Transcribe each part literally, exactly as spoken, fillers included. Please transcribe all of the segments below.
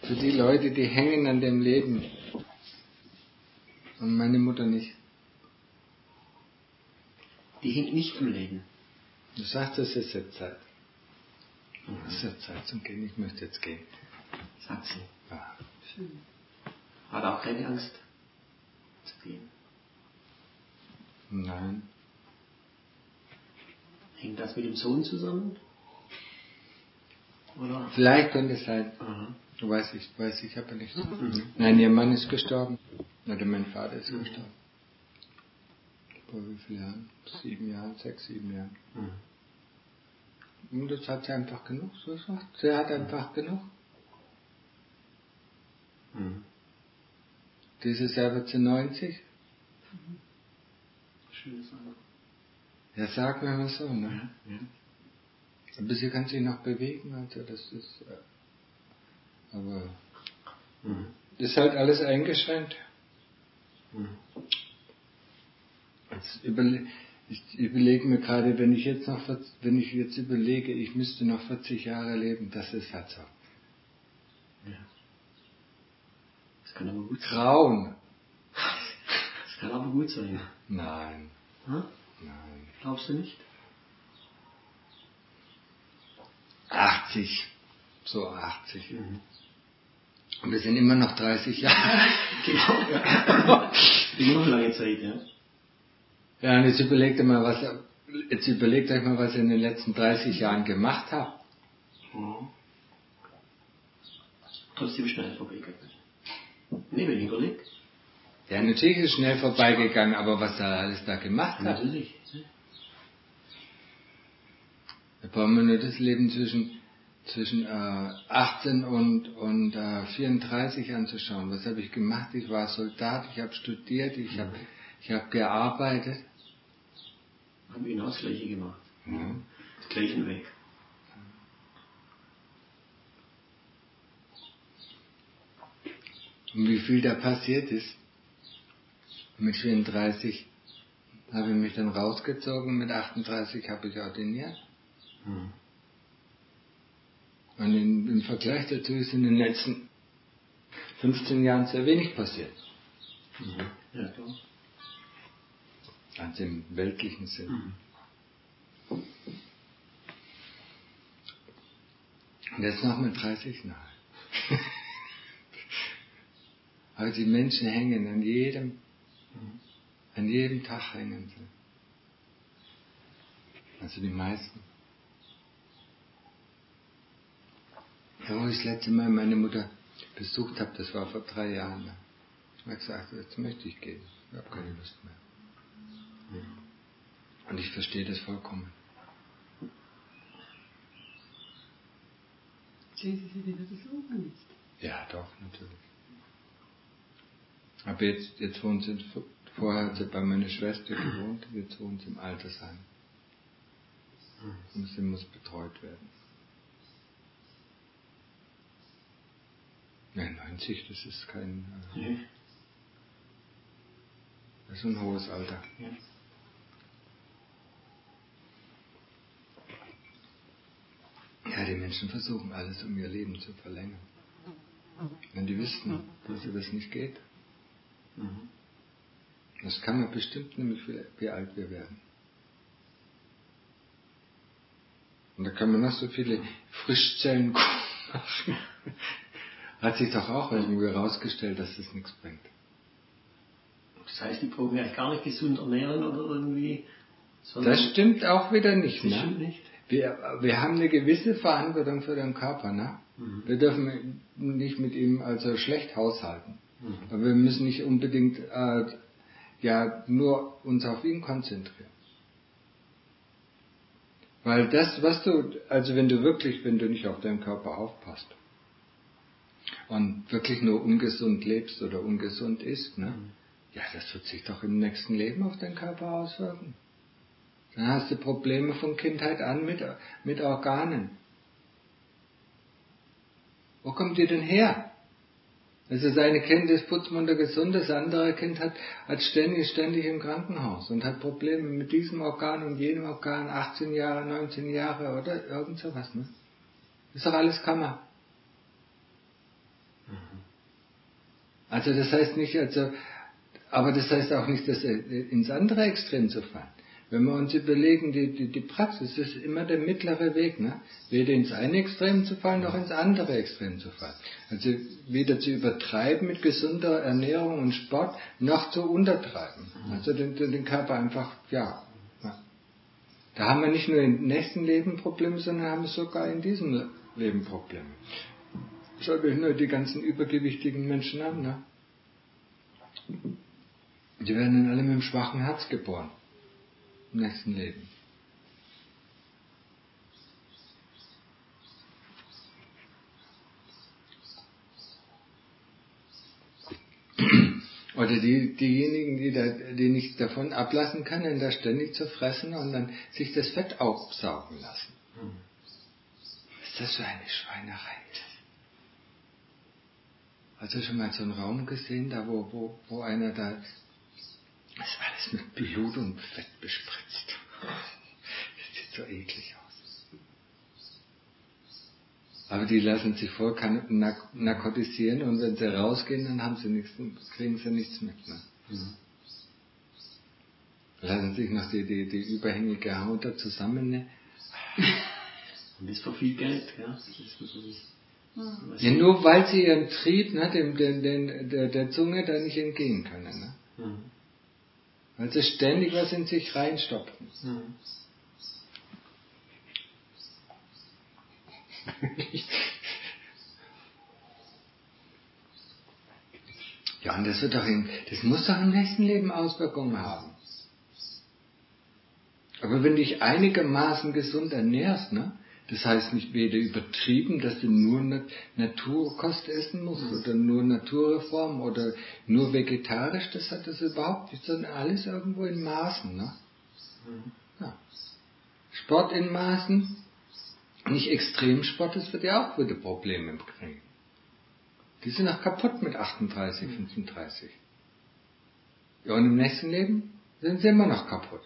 Für die Leute, die hängen an dem Leben. Und meine Mutter nicht. Die hängt nicht am Leben. Du sagst, es ist jetzt Zeit. Mhm. Es ist jetzt Zeit zum Gehen, ich möchte jetzt gehen. Sagt sie. Ja. Schön. Hat auch keine Angst zu gehen. Nein. Hängt das mit dem Sohn zusammen? Oder? Vielleicht könnte es sein. Mhm. Weiß ich, weiß ich aber nicht. Mhm. Nein, ihr Mann ist gestorben. Oder mein Vater ist mhm. gestorben. Vor wie vielen Jahren? Sieben Jahren, sechs, sieben Jahren. Mhm. Und das hat sie einfach genug, so sagt. Sie hat einfach genug. Mhm. Dieses Jahr wird sie neunzig. Mhm. Schöne Sache. Ja, sagen wir mal so, ne? Ja, ja. Aber sie kann sich noch bewegen, also das ist, äh, aber Mhm. ist halt alles eingeschränkt. Mhm. Jetzt überle- ich überlege mir gerade, wenn ich jetzt noch, wenn ich jetzt überlege, ich müsste noch vierzig Jahre leben, das ist halt so. Ja. Das kann aber gut sein. Grauen. Das kann aber gut sein. Nein. Hm? Nein. Glaubst du nicht? achtzig. So achtzig. Mhm. Und wir sind immer noch dreißig Jahre. Genau, ja. Immer noch lange Zeit, ja. Ja, und jetzt überlegt mal, was, jetzt überlegt euch mal, was ihr in den letzten dreißig Jahren gemacht habt. Mhm. Trotzdem schnell vorbeigegangen. Nee, wenn ich überlege. Ja, natürlich ist schnell vorbeigegangen, aber was er alles da gemacht hat. Natürlich. Da brauchen wir nur das Leben zwischen, zwischen äh, achtzehn und, und äh, vierunddreißig anzuschauen. Was habe ich gemacht? Ich war Soldat, ich habe studiert, ich habe ich hab gearbeitet. Haben wir genau das Gleiche gemacht. Mhm. Den gleichen Weg. Und wie viel da passiert ist. Mit vierunddreißig habe ich mich dann rausgezogen, mit achtunddreißig habe ich ordiniert. Mhm. Und in, im Vergleich dazu ist in den letzten fünfzehn Jahren sehr wenig passiert. Mhm. Ja, klar. Also im weltlichen Sinn. Mhm. Und jetzt noch mit dreißig nahe. Aber die Menschen hängen an jedem, Mhm. an jedem Tag hängen sie. Also die meisten. Ja, wo ich das letzte Mal meine Mutter besucht habe, das war vor drei Jahren. Ich habe gesagt, jetzt möchte ich gehen. Ich habe keine Lust mehr. Mhm. Und ich verstehe das vollkommen. Sehen Sie sie wieder besuchen nicht? Ja, doch, natürlich. Aber jetzt, jetzt wohnt sie, vorher hat sie bei meiner Schwester gewohnt, jetzt wohnt sie im Altersheim. Und sie muss betreut werden. Nein, neunzig, das ist kein, äh, Nee. das ist ein hohes Alter. Ja. Ja, die Menschen versuchen alles, um ihr Leben zu verlängern. Wenn die wüssten, dass das nicht geht. Mhm. Das kann man bestimmt nämlich, wie, wie alt wir werden. Und da kann man noch so viele Frischzellen machen. Hat sich doch auch irgendwie herausgestellt, dass das nichts bringt. Das heißt, die brauchen eigentlich gar nicht gesund ernähren oder irgendwie. Das stimmt auch wieder nicht, Das ne? stimmt nicht. Wir, wir haben eine gewisse Verantwortung für den Körper, ne? Mhm. Wir dürfen nicht mit ihm also schlecht haushalten. Mhm. Aber wir müssen nicht unbedingt äh, ja nur uns auf ihn konzentrieren. Weil das, was du, also wenn du wirklich, wenn du nicht auf deinen Körper aufpasst und wirklich nur ungesund lebst oder ungesund isst, ne? Mhm. Ja, das wird sich doch im nächsten Leben auf deinen Körper auswirken. Dann hast du Probleme von Kindheit an mit, mit Organen. Wo kommt ihr denn her? Also das eine Kind ist putzmunter gesund, das andere Kind hat, hat ständig, ständig im Krankenhaus und hat Probleme mit diesem Organ und jenem Organ, achtzehn Jahre, neunzehn Jahre oder irgend sowas, ne? Das ist doch alles Kammer. Also das heißt nicht, also, aber das heißt auch nicht, dass ins andere Extrem zu fallen. Wenn wir uns überlegen, die, die, die Praxis ist immer der mittlere Weg, ne? Weder ins eine Extrem zu fallen, noch ins andere Extrem zu fallen. Also weder zu übertreiben mit gesunder Ernährung und Sport, noch zu untertreiben. Also den, den Körper einfach, ja. ja. Da haben wir nicht nur im nächsten Leben Probleme, sondern haben wir sogar in diesem Leben Probleme. Schaut euch nur die ganzen übergewichtigen Menschen an, ne? Die werden dann alle mit einem schwachen Herz geboren. Im nächsten Leben. Oder die, diejenigen, die, da, die nicht davon ablassen können, da ständig zu fressen und dann sich das Fett aufsaugen lassen. Was ist das für eine Schweinerei? Hast du schon mal so einen Raum gesehen, da wo, wo, wo einer da, das ist alles mit Blut und Fett bespritzt. Das sieht so eklig aus. Aber die lassen sich voll narkotisieren und wenn sie rausgehen, dann haben sie nichts, kriegen sie nichts mit. Ne? Mhm. Lassen sich noch die, die, die überhängige Haut da zusammen. Und das für viel Geld, ja. Das ist so ja, nur weil sie ihren Trieb, ne, dem, dem, dem, der, der Zunge da nicht entgehen können. Ne? Mhm. Weil sie ständig was in sich reinstopfen. Mhm. Ja, und das wird doch in, das muss doch im nächsten Leben Auswirkungen haben. Aber wenn du dich einigermaßen gesund ernährst, ne? Das heißt nicht weder übertrieben, dass du nur Nat- Naturkost essen musst mhm. oder nur Naturreform oder nur vegetarisch, das hat das überhaupt nicht, sondern alles irgendwo in Maßen. Ne? Mhm. Ja. Sport in Maßen, nicht Extremsport, das wird ja auch wieder Probleme kriegen. Die sind auch kaputt mit achtunddreißig, mhm. fünfunddreißig. Ja, und im nächsten Leben sind sie immer noch kaputt.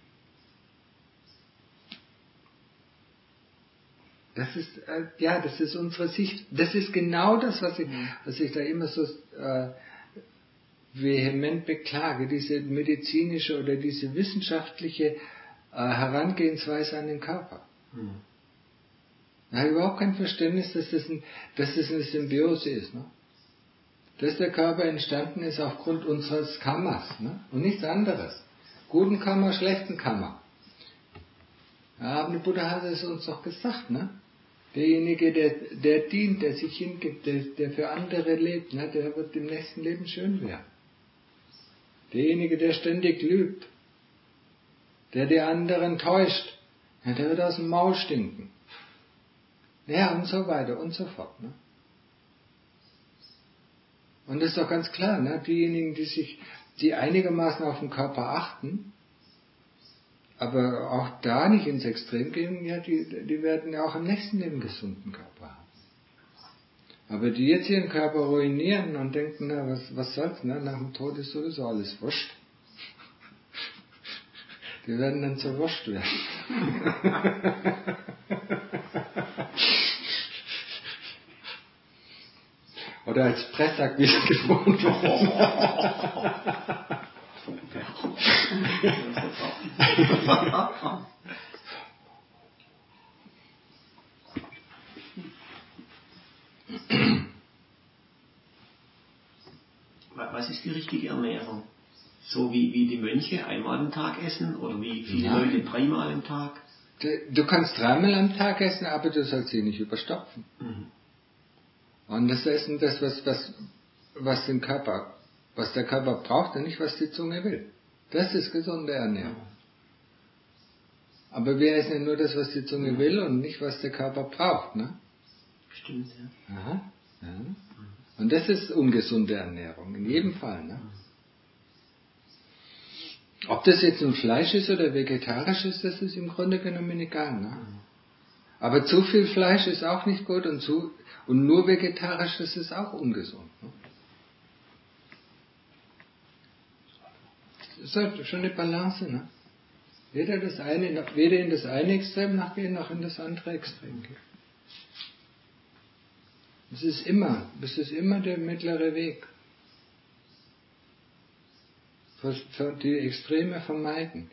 Das ist, äh, ja, das ist unsere Sicht. Das ist genau das, was ich, was ich da immer so äh, vehement beklage, diese medizinische oder diese wissenschaftliche äh, Herangehensweise an den Körper. Mhm. Ich habe überhaupt kein Verständnis, dass das, ein, dass das eine Symbiose ist. Ne? Dass der Körper entstanden ist aufgrund unseres Karmas, ne? Und nichts anderes. Guten Karma, schlechten Karma. Ja, aber der Buddha hat es uns doch gesagt, ne? Derjenige, der, der dient, der sich hingibt, der, der für andere lebt, ne? Der wird im nächsten Leben schön werden. Derjenige, der ständig lügt, der die anderen täuscht, ja, der wird aus dem Maul stinken. Ja, und so weiter und so fort. Ne? Und das ist doch ganz klar, ne? Diejenigen, die sich, die einigermaßen auf den Körper achten, aber auch da nicht ins Extrem gehen, ja, die, die werden ja auch im nächsten Leben einen gesunden Körper haben. Aber die jetzt ihren Körper ruinieren und denken, na, was, was soll's, ne? Nach dem Tod ist sowieso alles wurscht. Die werden dann zur Wurst werden. Oder als Pressack wiedergefunden werden. Was ist die richtige Ernährung? So wie, wie die Mönche einmal am Tag essen oder wie viele ja. Leute dreimal am Tag? Du, du kannst dreimal am Tag essen, aber du sollst sie nicht überstopfen. Mhm. Und das Essen, das was, was, was den Körper, was der Körper braucht und nicht was die Zunge will. Das ist gesunde Ernährung. Mhm. Aber wir essen ja nur das, was die Zunge mhm. will und nicht, was der Körper braucht, ne? Stimmt, ja. Aha. Ja. Mhm. Und das ist ungesunde Ernährung, in jedem Fall, ne? Ob das jetzt ein Fleisch ist oder vegetarisch ist, das ist im Grunde genommen egal, ne? Aber zu viel Fleisch ist auch nicht gut und zu und nur vegetarisch, das ist auch ungesund, ne? Das ist halt schon eine Balance, ne? Weder das eine, weder in das eine Extrem nachgehen, noch in das andere Extrem gehen. Es ist immer, es ist immer der mittlere Weg. für, für die Extreme vermeiden.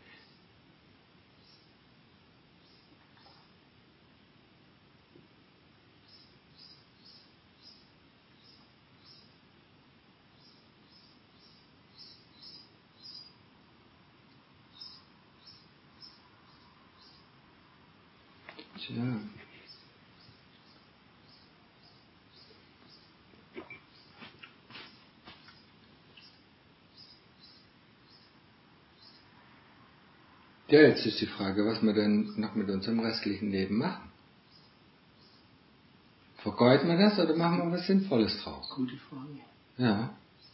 Tja. Ja, jetzt ist die Frage, was wir denn noch mit unserem restlichen Leben machen. Vergeuden wir das oder machen wir was Sinnvolles draus? Gute Frage. Ja.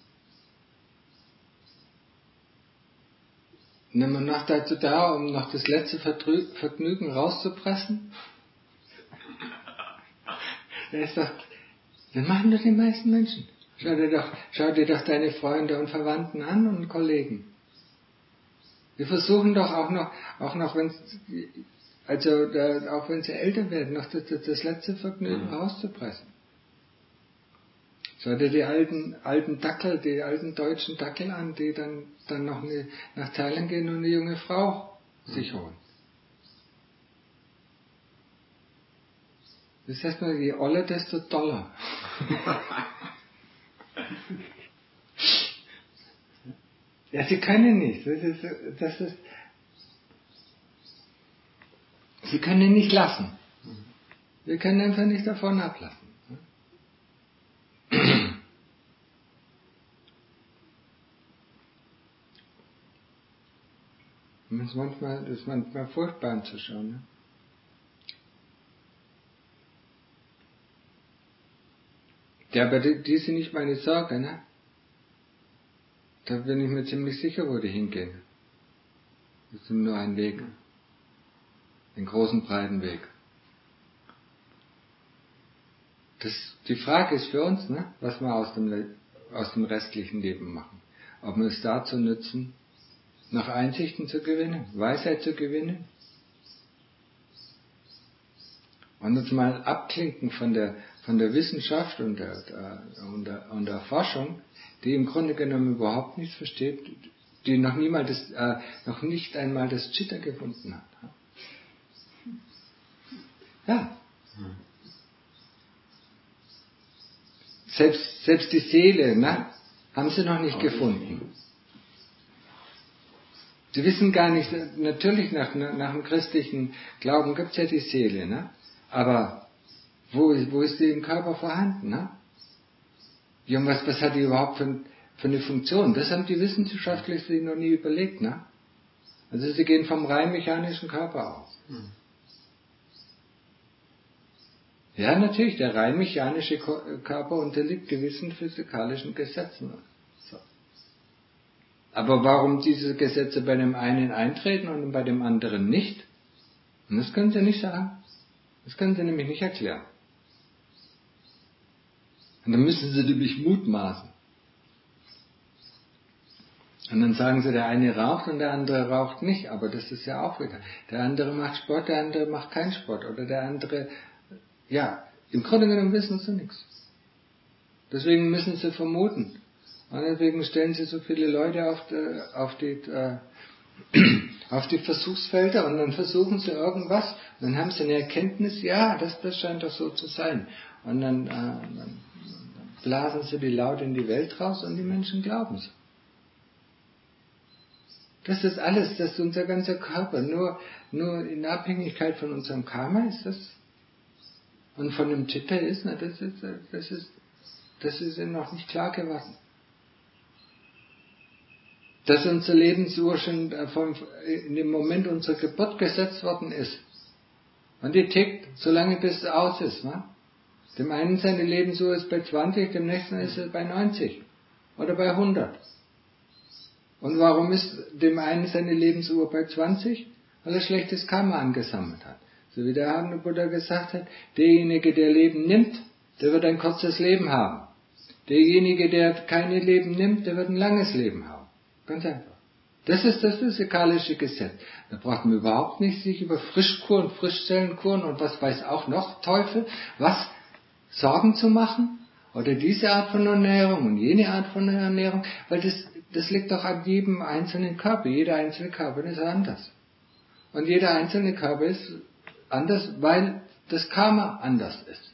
Nehmen wir noch dazu da, um noch das letzte Vertrü- Vergnügen rauszupressen? Das ist doch, das machen doch die meisten Menschen. Schau dir doch, schau dir doch deine Freunde und Verwandten an und Kollegen. Wir versuchen doch auch noch, auch noch wenn also da, auch wenn sie älter werden, noch das, das, das letzte Vergnügen mhm. rauszupressen. Schau dir die alten, alten Dackel, die alten deutschen Dackel an, die dann, dann noch eine, nach Thailand gehen und eine junge Frau mhm. sich holen. Das heißt nur, je oller, desto doller. Ja, sie können nicht. Das ist, das ist, sie können nicht lassen. Wir können einfach nicht davon ablassen. Das ist manchmal, das ist manchmal furchtbar anzuschauen. Ne? Ja, aber die, die sind nicht meine Sorge, ne? Da bin ich mir ziemlich sicher, wo die hingehen. Das ist nur ein Weg. Den großen, breiten Weg. Das, die Frage ist für uns, ne? Was wir aus dem, aus dem restlichen Leben machen. Ob wir es dazu nutzen, nach Einsichten zu gewinnen, Weisheit zu gewinnen und uns mal abklinken von der, von der Wissenschaft und der, der, und, der, und der Forschung, die im Grunde genommen überhaupt nichts versteht, die noch, niemals das, äh, noch nicht einmal das Chitta gefunden hat. Ja. Selbst, selbst die Seele, ne, haben sie noch nicht gefunden. Sie wissen gar nicht, natürlich nach, nach dem christlichen Glauben gibt es ja die Seele, ne? Aber wo, wo ist die im Körper vorhanden? Ne? Ja, und was, was hat die überhaupt für, für eine Funktion? Das haben die Wissenschaftler sich noch nie überlegt. Ne? Also sie gehen vom rein mechanischen Körper aus. Hm. Ja, natürlich, der rein mechanische Körper unterliegt gewissen physikalischen Gesetzen. So. Aber warum diese Gesetze bei dem einen eintreten und bei dem anderen nicht? Und das können sie nicht sagen. Das können sie nämlich nicht erklären. Und dann müssen sie nämlich mutmaßen. Und dann sagen sie, der eine raucht und der andere raucht nicht. Aber das ist ja auch wieder. Der andere macht Sport, der andere macht keinen Sport. Oder der andere, ja, im Grunde genommen wissen sie nichts. Deswegen müssen sie vermuten. Und deswegen stellen sie so viele Leute auf die, auf die, äh, auf die Versuchsfelder und dann versuchen sie irgendwas. Und dann haben sie eine Erkenntnis, ja, das, das scheint doch so zu sein. Und dann, äh, dann blasen sie die laut in die Welt raus und die Menschen glauben es. Das ist alles, das ist unser ganzer Körper. Nur, nur in Abhängigkeit von unserem Karma ist das. Und von dem Chitta ist, na, das ist, das ist, das ist ihnen noch nicht klar geworden. Dass unser Lebensuhr schon vom, in dem Moment unserer Geburt gesetzt worden ist. Und die tickt, solange bis es aus ist. Ne? Dem einen seine Lebensuhr ist bei zwanzig, dem nächsten ist er bei neunzig. Oder bei hundert. Und warum ist dem einen seine Lebensuhr bei zwanzig? Weil er schlechtes Karma angesammelt hat. So wie der Abende Buddha gesagt hat, derjenige, der Leben nimmt, der wird ein kurzes Leben haben. Derjenige, der keine Leben nimmt, der wird ein langes Leben haben. Ganz einfach. Das ist das physikalische Gesetz. Da braucht man überhaupt nicht sich über Frischkuren, Frischzellenkuren und was weiß auch noch, Teufel, was Sorgen zu machen. Oder diese Art von Ernährung und jene Art von Ernährung. Weil das, das liegt doch an jedem einzelnen Körper. Jeder einzelne Körper ist anders. Und jeder einzelne Körper ist anders, weil das Karma anders ist.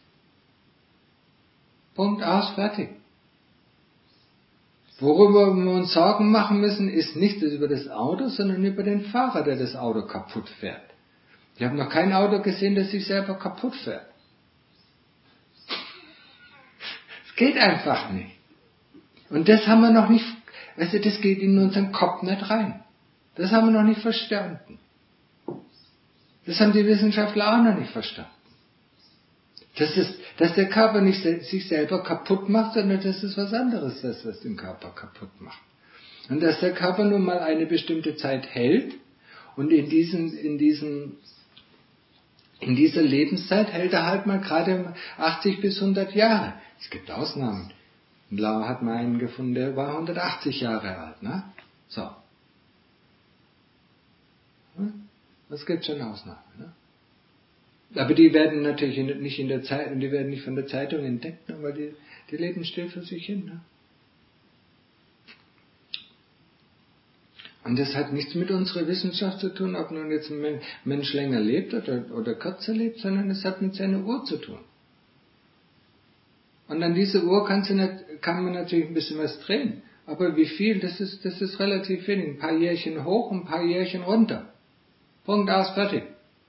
Punkt, aus, fertig. Worüber wir uns Sorgen machen müssen, ist nicht über das Auto, sondern über den Fahrer, der das Auto kaputt fährt. Ich habe noch kein Auto gesehen, das sich selber kaputt fährt. Es geht einfach nicht. Und das haben wir noch nicht, weißt du, das geht in unseren Kopf nicht rein. Das haben wir noch nicht verstanden. Das haben die Wissenschaftler auch noch nicht verstanden. Das ist, dass der Körper nicht sich selber kaputt macht, sondern das ist was anderes, das was den Körper kaputt macht. Und dass der Körper nun mal eine bestimmte Zeit hält und in diesen, in diesen, in dieser Lebenszeit hält er halt mal gerade achtzig bis hundert Jahre. Es gibt Ausnahmen. In Lau hat man einen gefunden, der war hundertachtzig Jahre alt, ne? So. Es gibt schon Ausnahmen, ne? Aber die werden natürlich nicht in der Zeit, die werden nicht von der Zeitung entdeckt, aber die, die leben still für sich hin. Ne? Und das hat nichts mit unserer Wissenschaft zu tun, ob nun jetzt ein Mensch länger lebt oder, oder kürzer lebt, sondern es hat mit seiner Uhr zu tun. Und an dieser Uhr kann, sie nicht, kann man natürlich ein bisschen was drehen. Aber wie viel, das ist, das ist relativ wenig. Ein paar Jährchen hoch und ein paar Jährchen runter. Punkt, aus, fertig.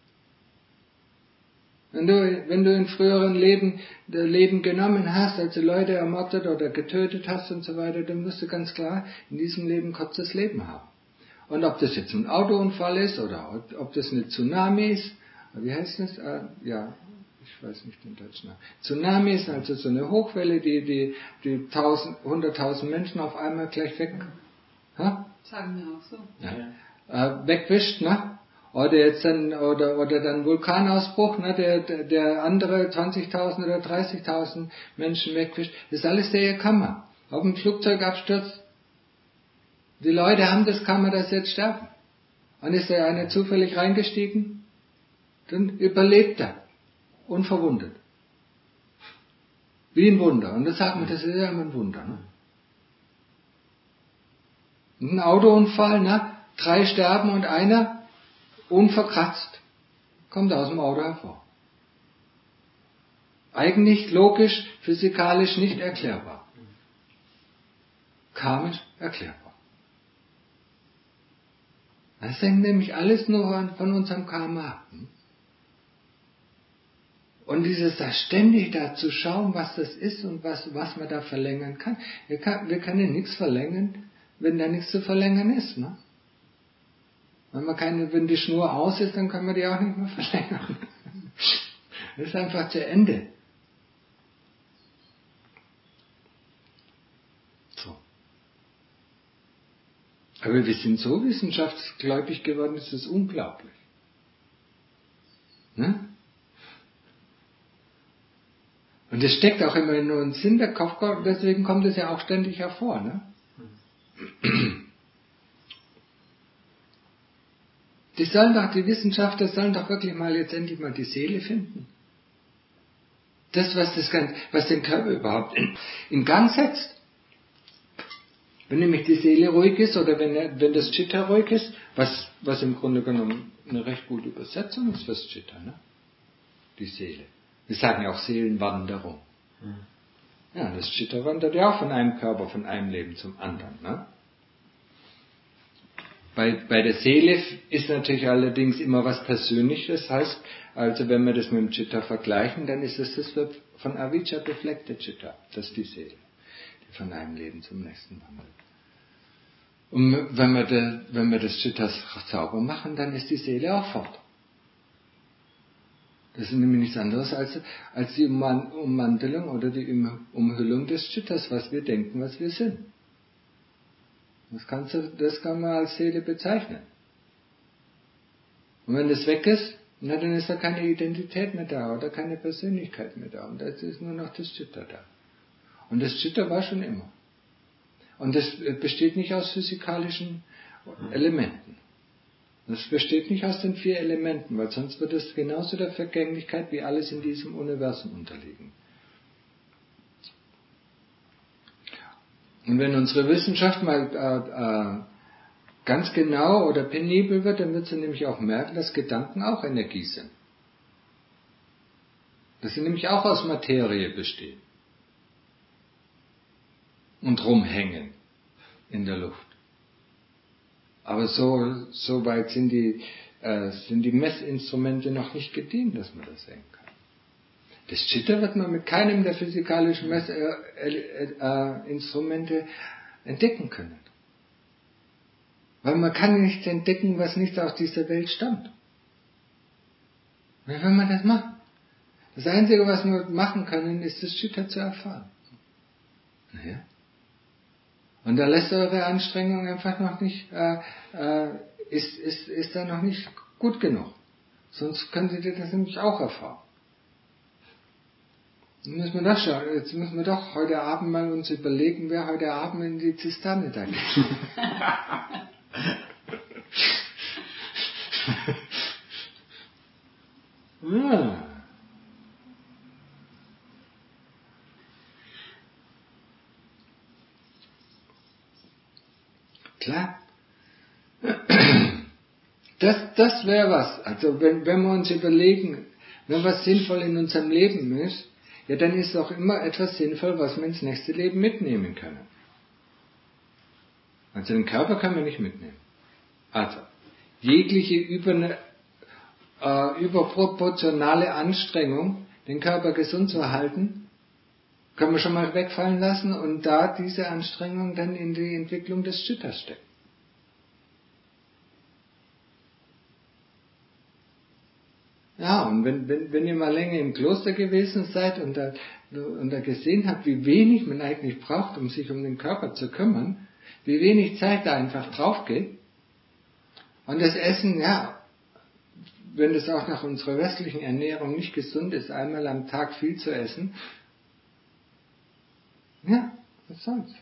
Wenn du, wenn du in früheren Leben das Leben genommen hast, also Leute ermordet oder getötet hast und so weiter, dann musst du ganz klar in diesem Leben kurzes Leben haben. Und ob das jetzt ein Autounfall ist oder ob das eine Tsunami ist, wie heißt das? Äh, ja, ich weiß nicht den deutschen Namen. Tsunami ist also so eine Hochwelle, die die die hunderttausend Menschen auf einmal gleich weg, ha? Sagen wir auch so. Ja. Äh, wegwischt, ne? Oder jetzt dann, oder, oder dann Vulkanausbruch, ne, der, der, der andere zwanzigtausend oder dreißigtausend Menschen wegwischt. Das ist alles der Karma. Auf dem Flugzeugabsturz. Die Leute haben das Karma, dass sie jetzt sterben. Und ist da einer zufällig reingestiegen, dann überlebt er. Unverwundet. Wie ein Wunder. Und das sagt man, das ist ja immer ein Wunder, ne? Ein Autounfall, ne? Drei sterben und einer unverkratzt, kommt aus dem Auto hervor. Eigentlich logisch, physikalisch nicht erklärbar. Karmisch erklärbar. Das hängt nämlich alles nur von unserem Karma ab. Und dieses da ständig da zu schauen, was das ist und was, was man da verlängern kann. Wir, kann. wir können ja nichts verlängern, wenn da nichts zu verlängern ist, ne? Wenn man keine, wenn die Schnur aus ist, dann kann man die auch nicht mehr verlängern. Das ist einfach zu Ende. So. Aber wir sind so wissenschaftsgläubig geworden, das ist unglaublich. Ne? Und es steckt auch immer in uns Sinn der Kopf, deswegen kommt es ja auch ständig hervor, ne? Die sollen doch, die Wissenschaftler sollen doch wirklich mal jetzt endlich mal die Seele finden. Das, was, das, was den Körper überhaupt in, in Gang setzt. Wenn nämlich die Seele ruhig ist oder wenn, wenn das Chitta ruhig ist, was, was im Grunde genommen eine recht gute Übersetzung ist fürs Chitta, ne? Die Seele. Wir sagen ja auch Seelenwanderung. Ja, das Chitta wandert ja auch von einem Körper, von einem Leben zum anderen, ne? Bei, bei der Seele ist natürlich allerdings immer was Persönliches, das heißt, also wenn wir das mit dem Chitta vergleichen, dann ist es das von Avijja befleckte Chitta, das ist die Seele, die von einem Leben zum nächsten wandert. Und wenn wir, de, wenn wir das Chitta sauber machen, dann ist die Seele auch fort. Das ist nämlich nichts anderes als, als die Ummantelung oder die Umhüllung des Chittas, was wir denken, was wir sind. Das, kannst du, das kann man als Seele bezeichnen. Und wenn das weg ist, na, dann ist da keine Identität mehr da oder keine Persönlichkeit mehr da. Und jetzt ist nur noch das Chitta da. Und das Chitta war schon immer. Und das besteht nicht aus physikalischen Elementen. Das besteht nicht aus den vier Elementen, weil sonst wird es genauso der Vergänglichkeit wie alles in diesem Universum unterliegen. Und wenn unsere Wissenschaft mal äh, äh, ganz genau oder penibel wird, dann wird sie nämlich auch merken, dass Gedanken auch Energie sind. Dass sie nämlich auch aus Materie bestehen. Und rumhängen in der Luft. Aber so, so weit sind die, äh, sind die Messinstrumente noch nicht gediehen, dass man das sehen kann. Das Chitta wird man mit keinem der physikalischen Messinstrumente äh, äh, entdecken können. Weil man kann nichts entdecken, was nicht aus dieser Welt stammt. Wie will man das machen? Das Einzige, was wir machen können, ist das Chitta zu erfahren. Ja? Und da lässt eure Anstrengung einfach noch nicht, äh, äh, ist, ist, ist da noch nicht gut genug. Sonst könntet ihr das nämlich auch erfahren. Jetzt müssen wir doch schauen, jetzt müssen wir doch heute Abend mal uns überlegen, wer heute Abend in die Zisterne da geht. Ja. Klar. Das, das wäre was. Also wenn, wenn wir uns überlegen, wenn was sinnvoll in unserem Leben ist, ja, dann ist auch immer etwas sinnvoll, was wir ins nächste Leben mitnehmen können. Also den Körper können wir nicht mitnehmen. Also, jegliche über, äh, überproportionale Anstrengung, den Körper gesund zu halten, können wir schon mal wegfallen lassen und da diese Anstrengung dann in die Entwicklung des Chittas stecken. Ja, und wenn, wenn, wenn ihr mal länger im Kloster gewesen seid und da, und da gesehen habt, wie wenig man eigentlich braucht, um sich um den Körper zu kümmern, wie wenig Zeit da einfach drauf geht, und das Essen, ja, wenn das auch nach unserer westlichen Ernährung nicht gesund ist, einmal am Tag viel zu essen, ja, was soll's?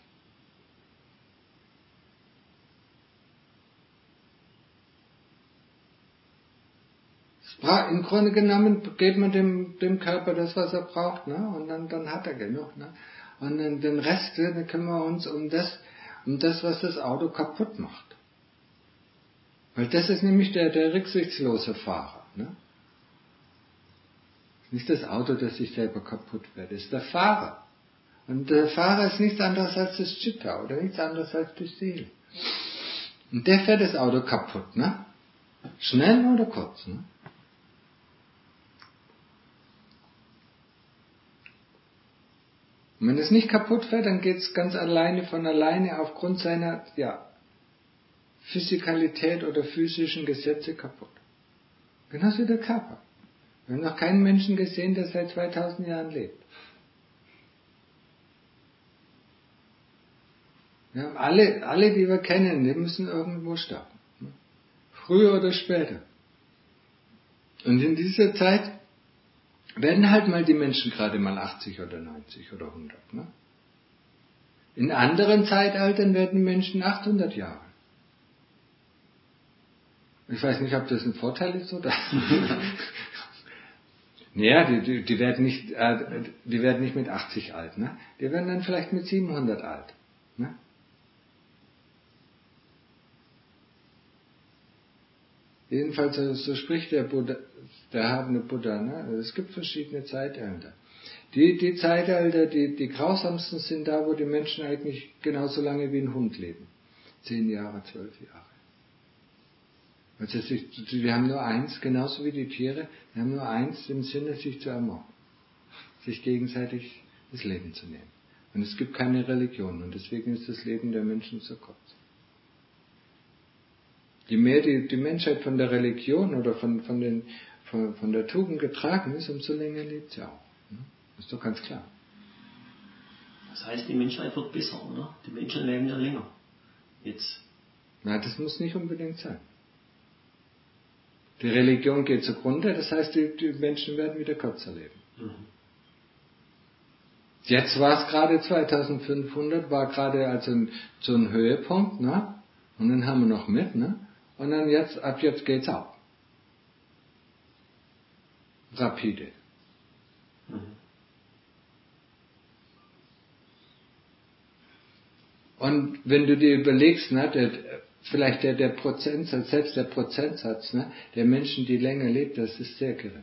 Im Grunde genommen gibt man dem, dem Körper das, was er braucht, ne? Und dann, dann hat er genug. Ne? Und dann, den Rest, dann kümmern wir uns um das, um das, was das Auto kaputt macht. Weil das ist nämlich der, der rücksichtslose Fahrer. Ne? Nicht das Auto, das sich selber kaputt fährt, das ist der Fahrer. Und der Fahrer ist nichts anderes als das Chitta oder nichts anderes als die Seele. Und der fährt das Auto kaputt, ne? Schnell oder kurz, ne? Und wenn es nicht kaputt fährt, dann geht es ganz alleine von alleine aufgrund seiner, ja, Physikalität oder physischen Gesetze kaputt. Genauso wie der Körper. Wir haben noch keinen Menschen gesehen, der seit zweitausend Jahren lebt. Wir haben alle, alle, die wir kennen, die müssen irgendwo sterben. Früher oder später. Und in dieser Zeit werden halt mal die Menschen gerade mal achtzig oder neunzig oder hundert. Ne? In anderen Zeitaltern werden Menschen achthundert Jahre. Ich weiß nicht, ob das ein Vorteil ist oder... Naja, die, die, die, werden nicht, äh, die werden nicht mit achtzig alt. Ne? Die werden dann vielleicht mit siebenhundert alt. Ne? Jedenfalls, so, so spricht der Buddha, der erhabene Buddha. Ne? Es gibt verschiedene Zeitalter. Die, die Zeitalter, die, die grausamsten sind da, wo die Menschen eigentlich genauso lange wie ein Hund leben. Zehn Jahre, zwölf Jahre. Also wir haben nur eins, genauso wie die Tiere, wir haben nur eins im Sinne, sich zu ermorden. Sich gegenseitig das Leben zu nehmen. Und es gibt keine Religion und deswegen ist das Leben der Menschen so kurz. Je mehr die, die Menschheit von der Religion oder von, von, den, von, von der Tugend getragen ist, umso länger lebt sie auch. Das ist doch ganz klar. Das heißt, die Menschheit wird besser, oder? Die Menschen leben ja länger. Jetzt. Na, das muss nicht unbedingt sein. Die Religion geht zugrunde, das heißt, die, die Menschen werden wieder kürzer leben. Mhm. Jetzt war es gerade zweitausendfünfhundert, war gerade also ein, so ein Höhepunkt, ne? Und dann haben wir noch mit, ne? Und dann jetzt, ab jetzt geht's auch. Rapide. Mhm. Und wenn du dir überlegst, ne, der, vielleicht der, der Prozentsatz, selbst der Prozentsatz, ne, der Menschen, die länger leben, das ist sehr gering.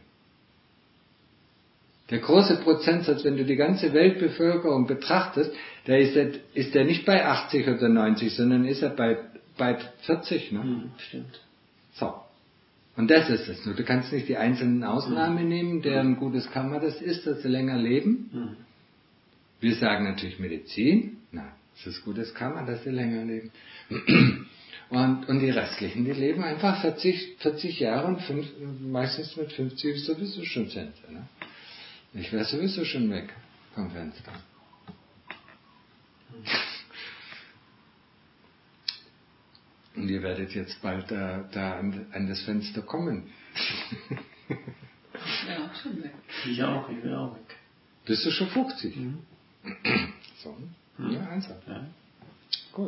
Der große Prozentsatz, wenn du die ganze Weltbevölkerung betrachtest, da ist er, ist er nicht bei achtzig oder neunzig, sondern ist er bei, bei vierzig. Ne? Hm, stimmt. So. Und das ist es. Du kannst nicht die einzelnen Ausnahmen hm. nehmen, deren gutes Karma das ist, dass sie länger leben. Hm. Wir sagen natürlich Medizin. Nein, es ist gutes Karma, dass sie länger leben. Und, und die restlichen, die leben einfach vierzig, vierzig Jahre und fünf, meistens mit fünfzig ist sowieso schon Sense. Ne? Ich wäre sowieso schon weg vom Fenster. Und ihr werdet jetzt bald da, da an, an das Fenster kommen. Ja, auch schon weg. Ich auch, ich wäre auch weg. Bist du schon fünfzig? Mhm. So, mhm. ja, einfach. Ja. Gut.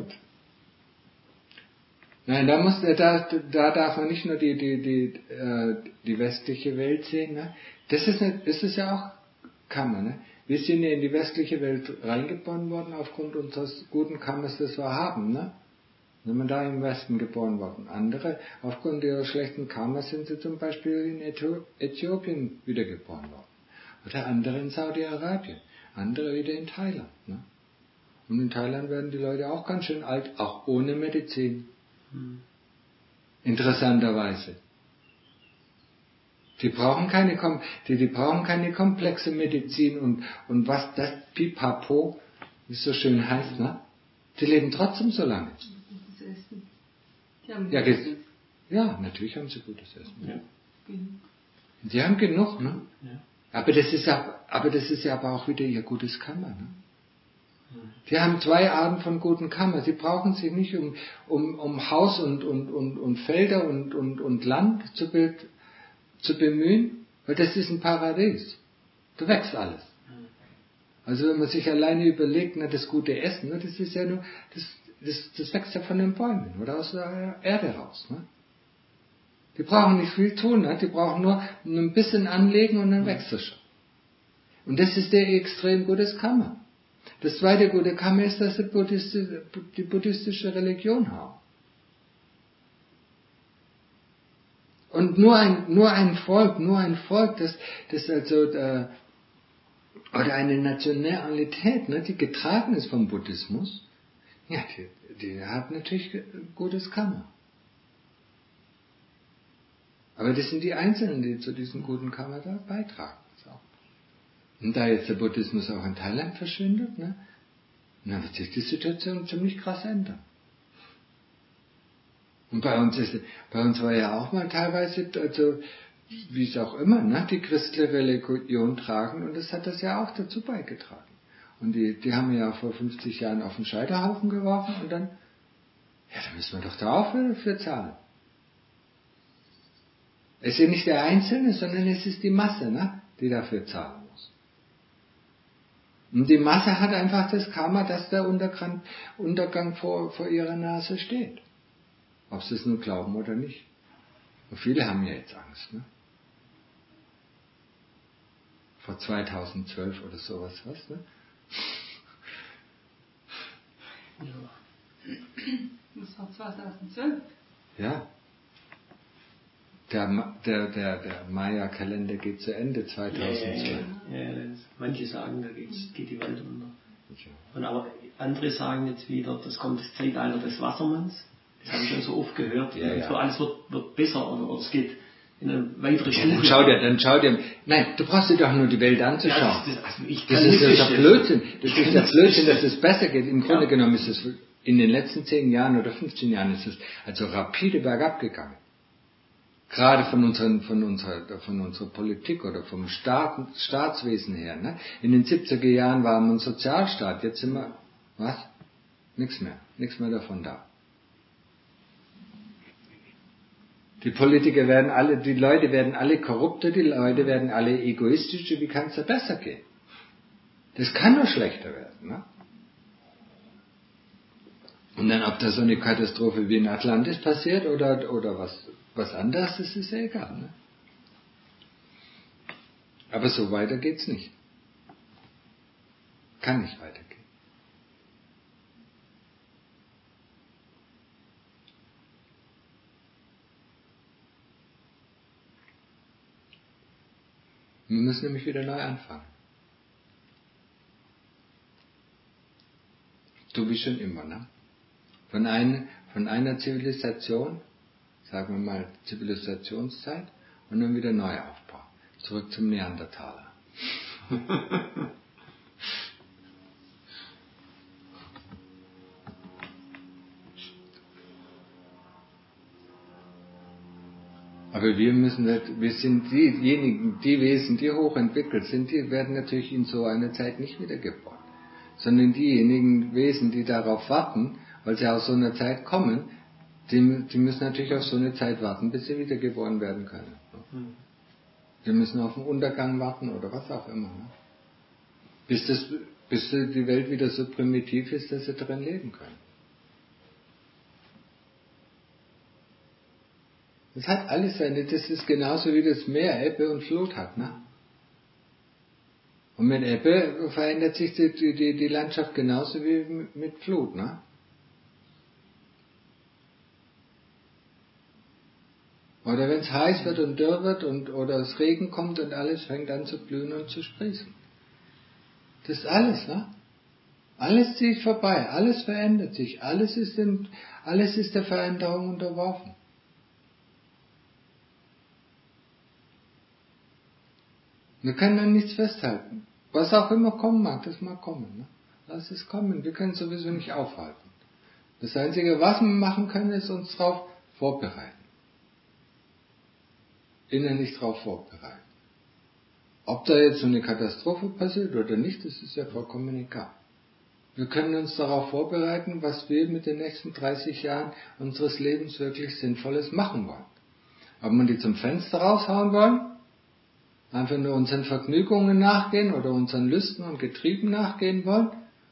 Nein, da muss, da, da darf man nicht nur die, die, die, äh, die westliche Welt sehen. Ne? Das ist, eine, das ist ja auch Karma. Ne? Wir sind ja in die westliche Welt reingeboren worden aufgrund unseres guten Karmas, das wir haben. Ne? Sind wir da im Westen geboren worden. Andere, aufgrund ihrer schlechten Karma, sind sie zum Beispiel in Äthiopien wiedergeboren worden. Oder andere in Saudi-Arabien. Andere wieder in Thailand. Ne? Und in Thailand werden die Leute auch ganz schön alt, auch ohne Medizin. Hm. Interessanterweise. Die brauchen keine, die, die brauchen keine komplexe Medizin und, und was das Pipapo, wie es so schön heißt, ne? Die leben trotzdem so lange. Gutes Essen. Die haben ja, gutes Essen. Ja, natürlich haben sie gutes Essen. Ja. Sie haben genug, ne? Ja. Aber das ist ja, aber das ist ja aber auch wieder ihr gutes Karma, ne? Die haben zwei Arten von guten Karma. Sie brauchen sich nicht um, um, um Haus und, und, und, und Felder und, und, und Land zu, be, zu bemühen, weil das ist ein Paradies. Du wächst alles. Also wenn man sich alleine überlegt, na, das gute Essen, ne, das ist ja nur, das, das, das wächst ja von den Bäumen oder aus der Erde raus. Ne? Die brauchen nicht viel tun, ne? Die brauchen nur ein bisschen anlegen und dann wächst es schon. Und das ist der extrem gutes Karma. Das zweite gute Karma ist, dass sie buddhistische, die buddhistische Religion haben. Und nur ein, nur ein Volk, nur ein Volk, das, das also, äh, oder eine Nationalität, ne, die getragen ist vom Buddhismus, ja, die, die hat natürlich gutes Karma. Aber das sind die Einzelnen, die zu diesem guten Karma da beitragen. So. Und da jetzt der Buddhismus auch in Thailand verschwindet, ne, dann wird sich die Situation ziemlich krass ändern. Und bei uns ist, bei uns war ja auch mal teilweise, also, wie es auch immer, ne, die christliche Religion tragen, und das hat das ja auch dazu beigetragen. Und die, die haben ja vor fünfzig Jahren auf den Scheiterhaufen geworfen und dann, ja, da müssen wir doch da auch für, für zahlen. Es ist ja nicht der Einzelne, sondern es ist die Masse, ne, die dafür zahlen muss. Und die Masse hat einfach das Karma, dass der Untergang, Untergang vor, vor ihrer Nase steht. Ob sie es nun glauben oder nicht. Und viele haben ja jetzt Angst, ne? Vor zweitausendzwölf oder sowas, was, ne? Ja. Das war zweitausendzwölf? Ja. Der, der, der, der Maya-Kalender geht zu Ende zweitausendzwölf. Ja, ja, ja, manche sagen, da geht's, geht die Welt unter. Und aber andere sagen jetzt wieder, das kommt das Zeitalter des Wassermanns. Das habe ich schon so oft gehört. Ja, ja. So alles wird, wird besser oder, oder es geht in eine weitere Stufe. Ja, dann schau dir, dann schau dir. Nein, du brauchst dir doch nur die Welt anzuschauen. Ja, das, das, also ich das ist ja doch Blödsinn. Das ist ja Blödsinn, dass es besser geht. Im Grunde ja. genommen ist es in den letzten zehn Jahren oder fünfzehn Jahren ist es also rapide bergab gegangen. Gerade von unseren, von unserer, von unserer Politik oder vom Staat, Staatswesen her. Ne? In den siebziger Jahren waren wir ein Sozialstaat. Jetzt sind wir, was? Nichts mehr. Nichts mehr davon da. Die Politiker werden alle, die Leute werden alle korrupter, die Leute werden alle egoistischer. Wie kann es da besser gehen? Das kann nur schlechter werden. Ne? Und dann, ob da so eine Katastrophe wie in Atlantis passiert oder, oder was, was anderes, das ist ja egal. Ne? Aber so weiter geht's nicht. Kann nicht weitergehen. Wir müssen nämlich wieder neu anfangen. So wie schon immer, ne? Von, ein, von einer Zivilisation, sagen wir mal Zivilisationszeit, und dann wieder Neuaufbau. Zurück zum Neandertaler. Aber wir müssen, wir sind diejenigen, die Wesen, die hochentwickelt sind, die werden natürlich in so einer Zeit nicht wiedergeboren. Sondern diejenigen Wesen, die darauf warten, weil sie aus so einer Zeit kommen, die, die müssen natürlich auf so eine Zeit warten, bis sie wiedergeboren werden können. Die müssen auf den Untergang warten oder was auch immer. Ne? Bis, das, bis die Welt wieder so primitiv ist, dass sie drin leben können. Das hat alles seine, das ist genauso wie das Meer Ebbe und Flut hat. Ne? Und mit Ebbe verändert sich die, die, die Landschaft genauso wie mit Flut. Ne? Oder wenn es heiß wird und dürr wird und, oder es Regen kommt und alles fängt an zu blühen und zu sprießen. Das ist alles, ne? Alles zieht vorbei, alles verändert sich, alles ist, in, alles ist der Veränderung unterworfen. Wir können an nichts festhalten. Was auch immer kommen mag, das mag kommen. Ne? Lass es kommen. Wir können es sowieso nicht aufhalten. Das Einzige, was wir machen können, ist uns darauf vorbereiten. Innerlich darauf vorbereiten. Ob da jetzt so eine Katastrophe passiert oder nicht, das ist ja vollkommen egal. Wir können uns darauf vorbereiten, was wir mit den nächsten dreißig Jahren unseres Lebens wirklich Sinnvolles machen wollen. Ob wir die zum Fenster raushauen wollen, einfach nur unseren Vergnügungen nachgehen oder unseren Lüsten und Getrieben nachgehen wollen,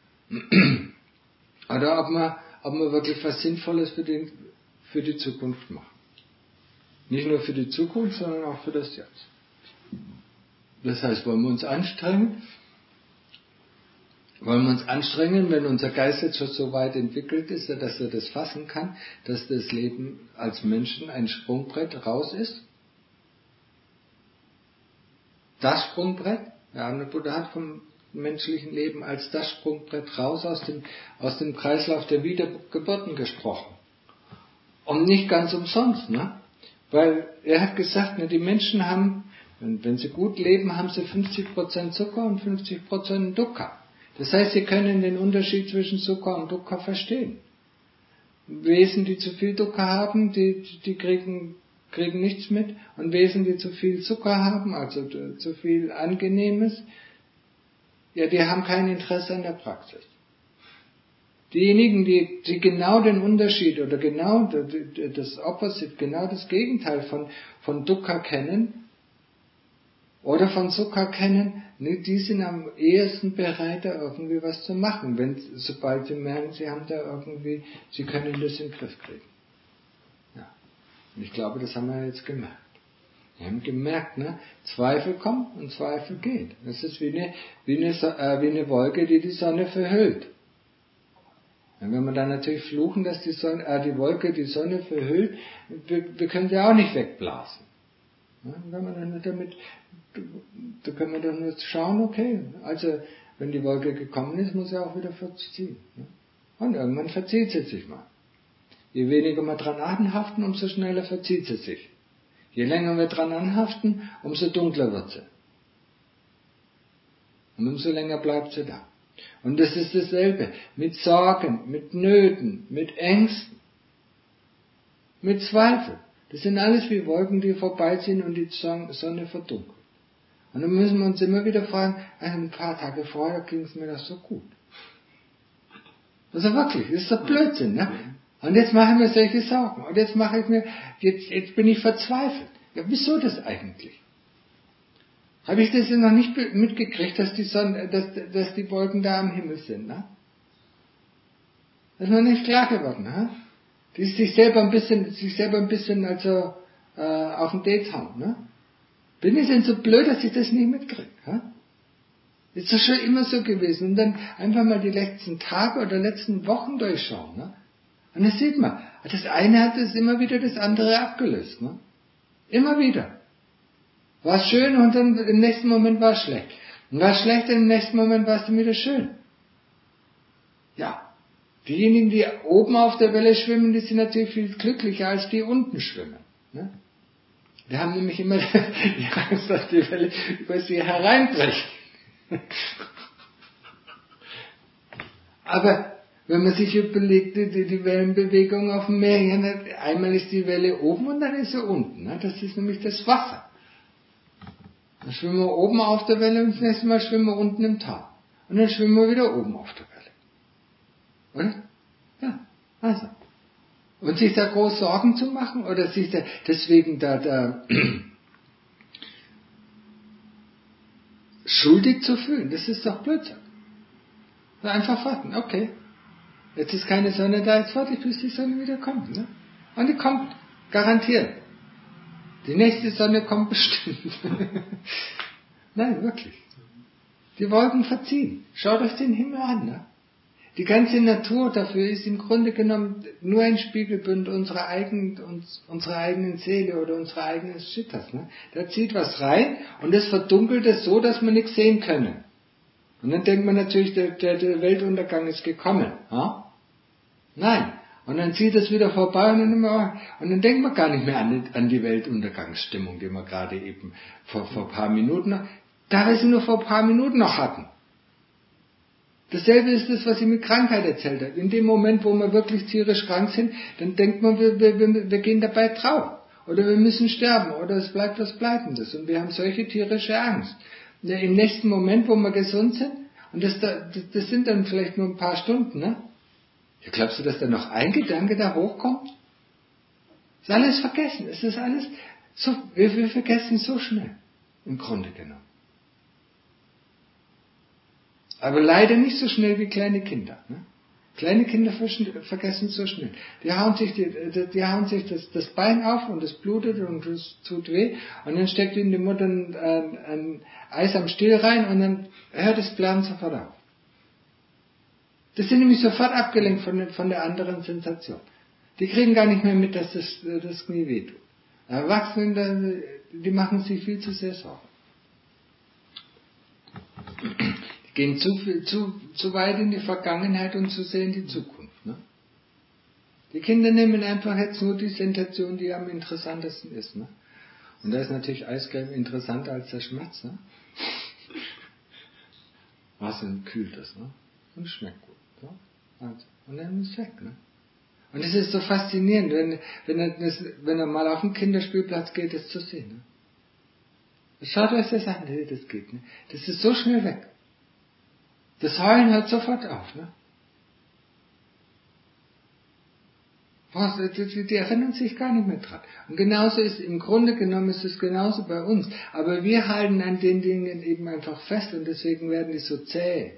oder ob wir, ob wir wirklich was Sinnvolles für die, für die Zukunft machen. Nicht nur für die Zukunft, sondern auch für das Jetzt. Das heißt, wollen wir uns anstrengen? Wollen wir uns anstrengen, wenn unser Geist jetzt schon so weit entwickelt ist, dass er das fassen kann, dass das Leben als Menschen ein Sprungbrett raus ist? Das Sprungbrett? Ja, der Buddha hat vom menschlichen Leben als das Sprungbrett raus aus dem, aus dem Kreislauf der Wiedergeburten gesprochen. Und nicht ganz umsonst, ne? Weil er hat gesagt, ne, die Menschen haben, wenn, wenn sie gut leben, haben sie fünfzig Prozent Zucker und fünfzig Prozent Dukkha. Das heißt, sie können den Unterschied zwischen Zucker und Dukkha verstehen. Wesen, die zu viel Dukkha haben, die, die kriegen, kriegen nichts mit. Und Wesen, die zu viel Zucker haben, also zu viel Angenehmes, ja, die haben kein Interesse an der Praxis. Diejenigen, die, die genau den Unterschied oder genau das Opposite, genau das Gegenteil von, von Dukkha kennen oder von Sukha kennen, die sind am ehesten bereit, da irgendwie was zu machen, wenn, sobald sie merken, sie haben da irgendwie, sie können das in den Griff kriegen. Ja. Und ich glaube, das haben wir jetzt gemerkt. Wir haben gemerkt, ne? Zweifel kommen und Zweifel gehen. Das ist wie eine, wie eine, äh, wie eine Wolke, die die Sonne verhüllt. Und wenn wir dann natürlich fluchen, dass die, Sonne, äh, die Wolke die Sonne verhüllt, wir, wir können sie auch nicht wegblasen. Ja, wenn man dann damit, da können wir dann nur schauen, okay, also wenn die Wolke gekommen ist, muss sie auch wieder verziehen. Ne? Und irgendwann verzieht sie sich mal. Je weniger wir dran anhaften, umso schneller verzieht sie sich. Je länger wir dran anhaften, umso dunkler wird sie. Und umso länger bleibt sie da. Und das ist dasselbe. Mit Sorgen, mit Nöten, mit Ängsten, mit Zweifeln. Das sind alles wie Wolken, die vorbeiziehen und die Sonne verdunkelt. Und dann müssen wir uns immer wieder fragen, ein paar Tage vorher ging es mir das so gut. Also wirklich, das ist doch Blödsinn, ne? Und jetzt machen wir solche Sorgen. Und jetzt mache ich mir, jetzt, jetzt bin ich verzweifelt. Ja, wieso das eigentlich? Habe ich das ja noch nicht mitgekriegt, dass die Sonne, dass, dass die Wolken da am Himmel sind, ne? Das ist noch nicht klar geworden, ne? Die ist sich selber ein bisschen, sich selber ein bisschen, also, äh, auf den Dates hauen, ne? Bin ich denn so blöd, dass ich das nicht mitkriege, ne? Ist doch schon immer so gewesen. Und dann einfach mal die letzten Tage oder letzten Wochen durchschauen, ne? Und das sieht man. Das eine hat es immer wieder das andere abgelöst, ne? Immer wieder. War es schön und dann im nächsten Moment war es schlecht. Und war es schlecht und im nächsten Moment war es dann wieder schön. Ja. Diejenigen, die oben auf der Welle schwimmen, die sind natürlich viel glücklicher als die unten schwimmen. Ne? Die haben nämlich immer die Angst, dass die Welle über sie hereinbricht. Aber wenn man sich überlegt, die, die Wellenbewegung auf dem Meer, einmal ist die Welle oben und dann ist sie unten. Ne? Das ist nämlich das Wasser. Dann schwimmen wir oben auf der Welle und das nächste Mal schwimmen wir unten im Tal. Und dann schwimmen wir wieder oben auf der Welle. Oder? Ja, also. Und sich da groß Sorgen zu machen oder sich da deswegen da, da schuldig zu fühlen, das ist doch Blödsinn. Einfach warten, okay. Jetzt ist keine Sonne da, jetzt warte ich, bis die Sonne wieder kommt. Ne? Und die kommt, garantiert. Die nächste Sonne kommt bestimmt. Nein, wirklich. Die Wolken verziehen. Schaut euch den Himmel an. Ne? Die ganze Natur dafür ist im Grunde genommen nur ein Spiegelbild unserer eigenen, uns, unserer eigenen Seele oder unserer eigenen Schitters. Ne? Da zieht was rein und es verdunkelt es so, dass man nichts sehen können. Und dann denkt man natürlich, der, der, der Weltuntergang ist gekommen. Ha? Nein. Und dann zieht es wieder vorbei und dann, immer, und dann denkt man gar nicht mehr an die, an die Weltuntergangsstimmung, die wir gerade eben vor, vor ein paar Minuten noch, da wir sie nur vor ein paar Minuten noch hatten. Dasselbe ist das, was ich mit Krankheit erzählt habe. In dem Moment, wo wir wirklich tierisch krank sind, dann denkt man, wir, wir, wir, wir gehen dabei drauf. Oder wir müssen sterben. Oder es bleibt was Bleibendes. Und wir haben solche tierische Angst. Ja, im nächsten Moment, wo wir gesund sind, und das, das, das sind dann vielleicht nur ein paar Stunden, ne? Ja, glaubst du, dass da noch ein Gedanke da hochkommt? Ist alles vergessen. Es ist alles so, wir, wir vergessen so schnell. Im Grunde genommen. Aber leider nicht so schnell wie kleine Kinder. Ne? Kleine Kinder vergessen so schnell. Die hauen sich, die, die hauen sich das, das Bein auf und es blutet und es tut weh. Und dann steckt ihnen die Mutter ein, ein, ein Eis am Stiel rein und dann hört das Blasen sofort auf. Das sind nämlich sofort abgelenkt von, von der anderen Sensation. Die kriegen gar nicht mehr mit, dass das, das Knie wehtut. Erwachsene, die machen sich viel zu sehr Sorgen. Gehen zu, viel, zu, zu weit in die Vergangenheit und zu sehr in die Zukunft. Ne? Die Kinder nehmen einfach jetzt nur die Sensation, die am interessantesten ist. Ne? Und da ist natürlich Eiscreme interessanter als der Schmerz. Ne? Was denn kühlt das, ne? Und schmeckt gut. So? Also, und dann ist es weg. Ne? Und es ist so faszinierend, wenn, wenn, er, das, wenn er mal auf den Kinderspielplatz geht, das zu sehen. Ne? Schaut euch das an, wie das geht. Ne? Das ist so schnell weg. Das Heulen hört sofort auf, ne? Was, die, die erinnern sich gar nicht mehr dran. Und genauso ist, im Grunde genommen ist es genauso bei uns. Aber wir halten an den Dingen eben einfach fest und deswegen werden die so zäh.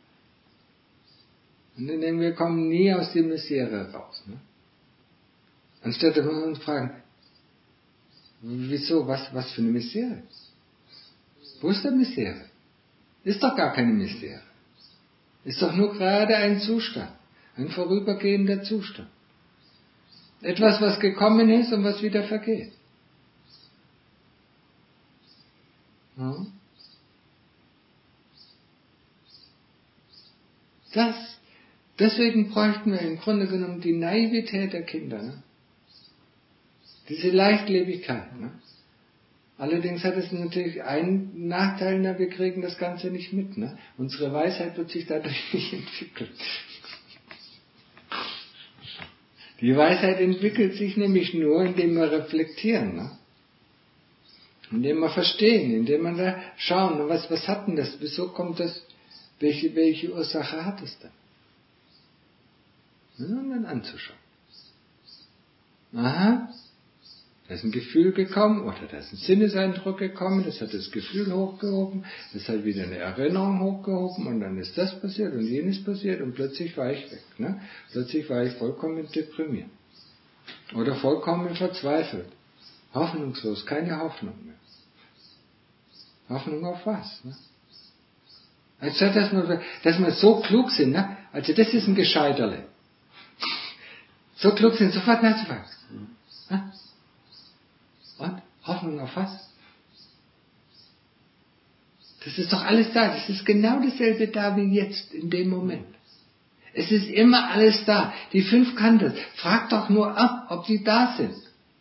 Und dann denken wir, kommen nie aus der Misere raus, ne? Anstatt dass wir uns fragen, wieso, was, was für eine Misere? Wo ist der Misere? Ist doch gar keine Misere. Ist doch nur gerade ein Zustand, ein vorübergehender Zustand. Etwas, was gekommen ist und was wieder vergeht. Ja. Das, deswegen bräuchten wir im Grunde genommen die Naivität der Kinder, ne? Diese Leichtlebigkeit. Ne? Allerdings hat es natürlich einen Nachteil, na, wir kriegen das Ganze nicht mit. Ne? Unsere Weisheit wird sich dadurch nicht entwickeln. Die Weisheit entwickelt sich nämlich nur, indem wir reflektieren. Ne? Indem wir verstehen, indem wir da schauen, was, was hat denn das, wieso kommt das, welche, welche Ursache hat es denn? Ja, und dann anzuschauen. Aha. Da ist ein Gefühl gekommen oder da ist ein Sinneseindruck gekommen, das hat das Gefühl hochgehoben, das hat wieder eine Erinnerung hochgehoben und dann ist das passiert und jenes passiert und plötzlich war ich weg. Ne? Plötzlich war ich vollkommen deprimiert oder vollkommen verzweifelt, hoffnungslos, keine Hoffnung mehr. Hoffnung auf was? Ne? Anstatt dass wir, dass wir so klug sind, ne? Also das ist ein Gescheiterle. So klug sind, sofort nachzufangen. Ne? Und? Hoffnung auf was? Das ist doch alles da. Das ist genau dasselbe da wie jetzt, in dem Moment. Es ist immer alles da. Die fünf Kanten. Fragt doch nur ab, ob sie da sind.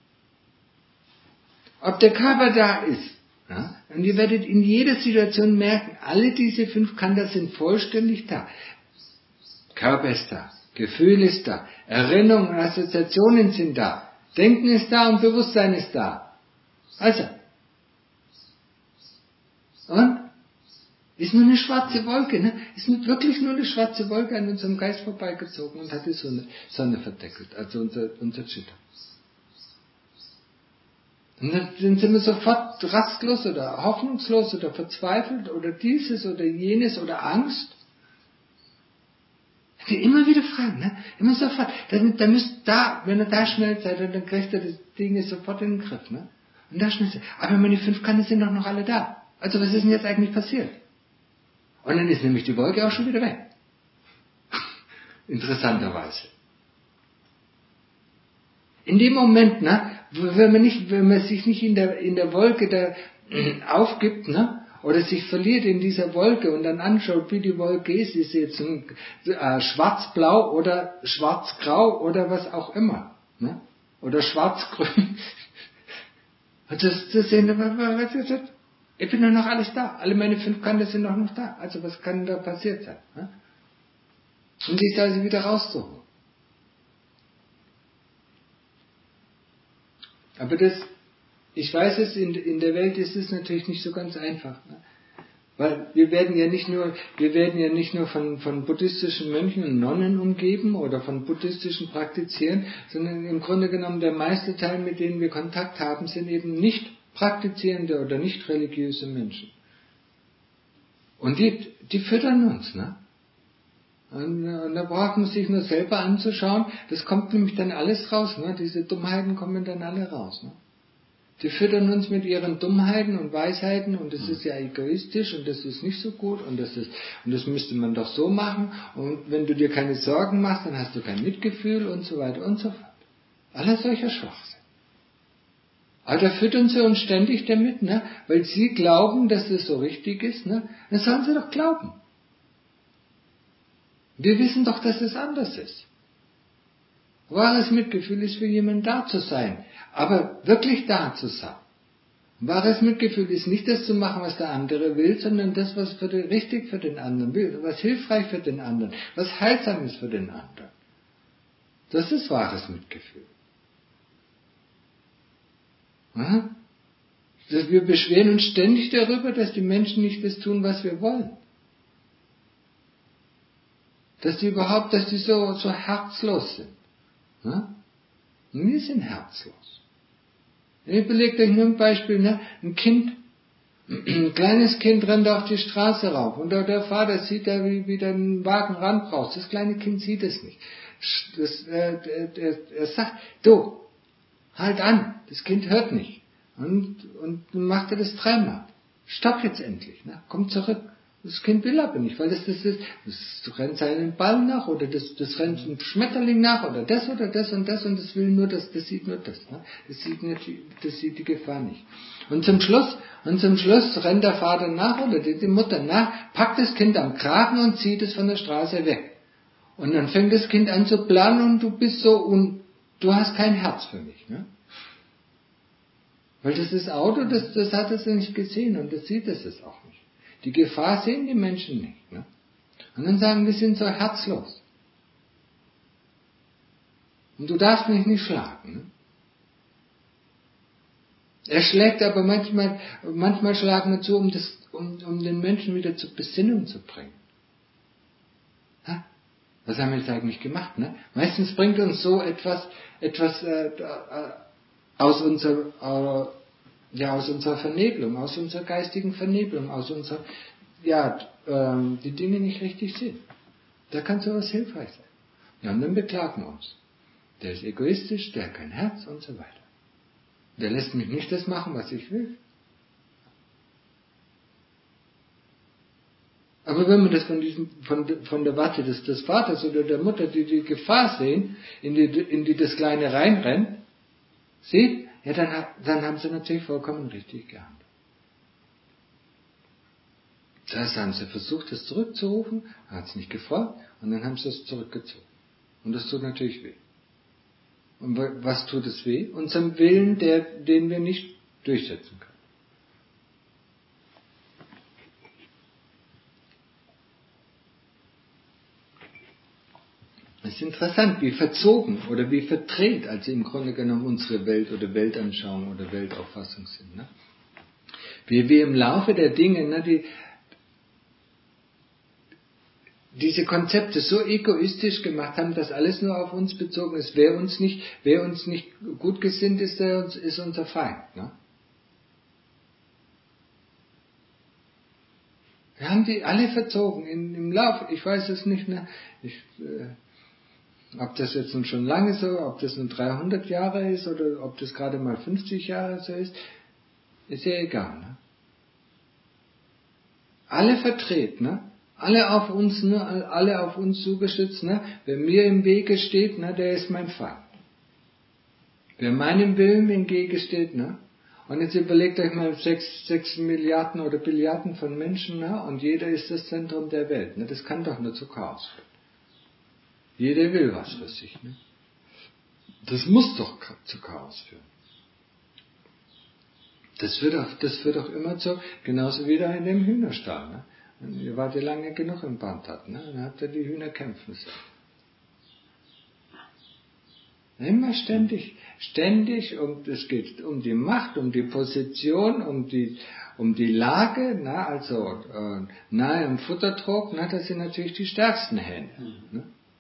Ob der Körper da ist. Ja? Und ihr werdet in jeder Situation merken, alle diese fünf Kanten sind vollständig da. Körper ist da. Gefühl ist da. Erinnerungen und Assoziationen sind da. Denken ist da und Bewusstsein ist da. Also. Und? Ist nur eine schwarze Wolke, ne? Ist nur, wirklich nur eine schwarze Wolke an unserem Geist vorbeigezogen und hat die Sonne, Sonne verdeckelt, also unser, unser Chitta. Und dann sind wir sofort rastlos oder hoffnungslos oder verzweifelt oder dieses oder jenes oder Angst. Wir immer wieder fragen, ne? Immer sofort. Dann, dann müsst da, wenn ihr da schnell seid, dann kriegt ihr das Ding sofort in den Griff, ne? Und da schnell seid. Aber meine fünf Kanten sind doch noch alle da. Also was ist denn jetzt eigentlich passiert? Und dann ist nämlich die Wolke auch schon wieder weg. Interessanterweise. In dem Moment, ne, wenn man nicht, wenn man sich nicht in der, in der Wolke da aufgibt, ne, oder sich verliert in dieser Wolke und dann anschaut, wie die Wolke ist, ist sie jetzt ein, äh, schwarz-blau oder schwarz-grau oder was auch immer, ne, oder schwarz-grün. Und das, das sehen wir, was ist das? Ich bin doch noch alles da. Alle meine fünf Kanten sind doch noch da. Also was kann da passiert sein? Ne? Und sich da wieder rauszuholen. Aber das, ich weiß es, in, in der Welt ist es natürlich nicht so ganz einfach. Ne? Weil wir werden ja nicht nur, wir werden ja nicht nur von, von buddhistischen Mönchen und Nonnen umgeben oder von buddhistischen Praktizieren, sondern im Grunde genommen der meiste Teil, mit denen wir Kontakt haben, sind eben nicht praktizierende oder nicht religiöse Menschen. Und die, die füttern uns, ne? Und, und da braucht man sich nur selber anzuschauen, das kommt nämlich dann alles raus, ne? Diese Dummheiten kommen dann alle raus, ne? Die füttern uns mit ihren Dummheiten und Weisheiten und das ist ja egoistisch und das ist nicht so gut und das ist, und das müsste man doch so machen und wenn du dir keine Sorgen machst, dann hast du kein Mitgefühl und so weiter und so fort. Alles solcher Schwachsinn. Aber da füttern sie uns ständig damit, ne? Weil sie glauben, dass das so richtig ist, ne? Dann sollen sie doch glauben. Wir wissen doch, dass es anders ist. Wahres Mitgefühl ist für jemanden da zu sein, aber wirklich da zu sein. Wahres Mitgefühl ist nicht das zu machen, was der andere will, sondern das, was für den, richtig für den anderen will, was hilfreich für den anderen, was heilsam ist für den anderen. Das ist wahres Mitgefühl. Wir beschweren uns ständig darüber, dass die Menschen nicht das tun, was wir wollen. Dass die überhaupt, dass die so, so herzlos sind. Und wir sind herzlos. Überlegt euch nur ein Beispiel, ne? Ein Kind, ein kleines Kind rennt auf die Straße rauf und der Vater sieht da, wie, wie der einen Wagen ranbraucht. Das kleine Kind sieht es nicht. Das, äh, er, er sagt, du, halt an, das Kind hört nicht. Und, und dann macht er das dreimal. Stopp jetzt endlich, ne? Komm zurück. Das Kind will aber nicht, weil das, das ist, das rennt seinen Ball nach oder das, das rennt einem Schmetterling nach oder das oder das und das und das will nur das, das sieht nur das, ne? Das sieht nicht, das sieht die Gefahr nicht. Und zum Schluss, und zum Schluss rennt der Vater nach oder die, die Mutter nach, packt das Kind am Kragen und zieht es von der Straße weg. Und dann fängt das Kind an zu planen und du bist so un, du hast kein Herz für mich, ne? Weil das ist Auto, das, das hat es nicht gesehen und das sieht es auch nicht. Die Gefahr sehen die Menschen nicht. Ne? Und dann sagen, wir sind so herzlos. Und du darfst mich nicht schlagen. Ne? Er schlägt aber manchmal, manchmal schlagen wir zu, um, das, um, um den Menschen wieder zur Besinnung zu bringen. Ha? Was haben wir jetzt eigentlich gemacht? Ne? Meistens bringt uns so etwas, etwas äh, äh, aus unserer, äh, ja, aus unserer Vernebelung, aus unserer geistigen Vernebelung, aus unserer, ja, ähm, die Dinge nicht richtig sehen. Da kann sowas hilfreich sein. Ja, und dann beklagen wir uns. Der ist egoistisch, der hat kein Herz und so weiter. Der lässt mich nicht das machen, was ich will. Aber wenn man das von diesem, von, von der Warte des, des Vaters oder der Mutter, die die Gefahr sehen, in die, in die das Kleine reinrennt, sieht, ja, dann, dann haben sie natürlich vollkommen richtig gehandelt. Das haben sie versucht, das zurückzurufen, hat es nicht gefolgt und dann haben sie es zurückgezogen. Und das tut natürlich weh. Und was tut es weh? Unserem Willen, der, den wir nicht durchsetzen können. Es ist interessant, wie verzogen oder wie verdreht, also im Grunde genommen unsere Welt oder Weltanschauung oder Weltauffassung sind. Ne? Wie wir im Laufe der Dinge, ne, die, diese Konzepte so egoistisch gemacht haben, dass alles nur auf uns bezogen ist. Wer uns nicht, wer uns nicht gut gesinnt ist, der ist unser Feind. Ne? Wir haben die alle verzogen in, im Lauf. Ich weiß es nicht, ne? Ich, äh, ob das jetzt nun schon lange so, ob das nun dreihundert Jahre ist oder ob das gerade mal fünfzig Jahre so ist, ist ja egal. Ne? Alle verdreht, ne? Alle auf uns, ne? Alle auf uns zugeschützt, ne? Wer mir im Wege steht, ne? Der ist mein Feind. Wer meinem Willen im Wege steht, ne? Und jetzt überlegt euch mal sechs, sechs Milliarden oder Billiarden von Menschen, ne? Und jeder ist das Zentrum der Welt, ne? Das kann doch nur zu Chaos führen. Jeder will was für sich. Ne? Das muss doch zu Chaos führen. Das führt auch, das führt auch immer zu, genauso wie da in dem Hühnerstall. Ne? Und ihr wart ja lange genug im Bandhat, ne? Dann habt ihr die Hühner kämpfen sehen. Immer ständig, ständig, und es geht um die Macht, um die Position, um die, um die Lage, na, also äh, nahe am Futterdruck, na, das sind natürlich die stärksten Hähne. Ne?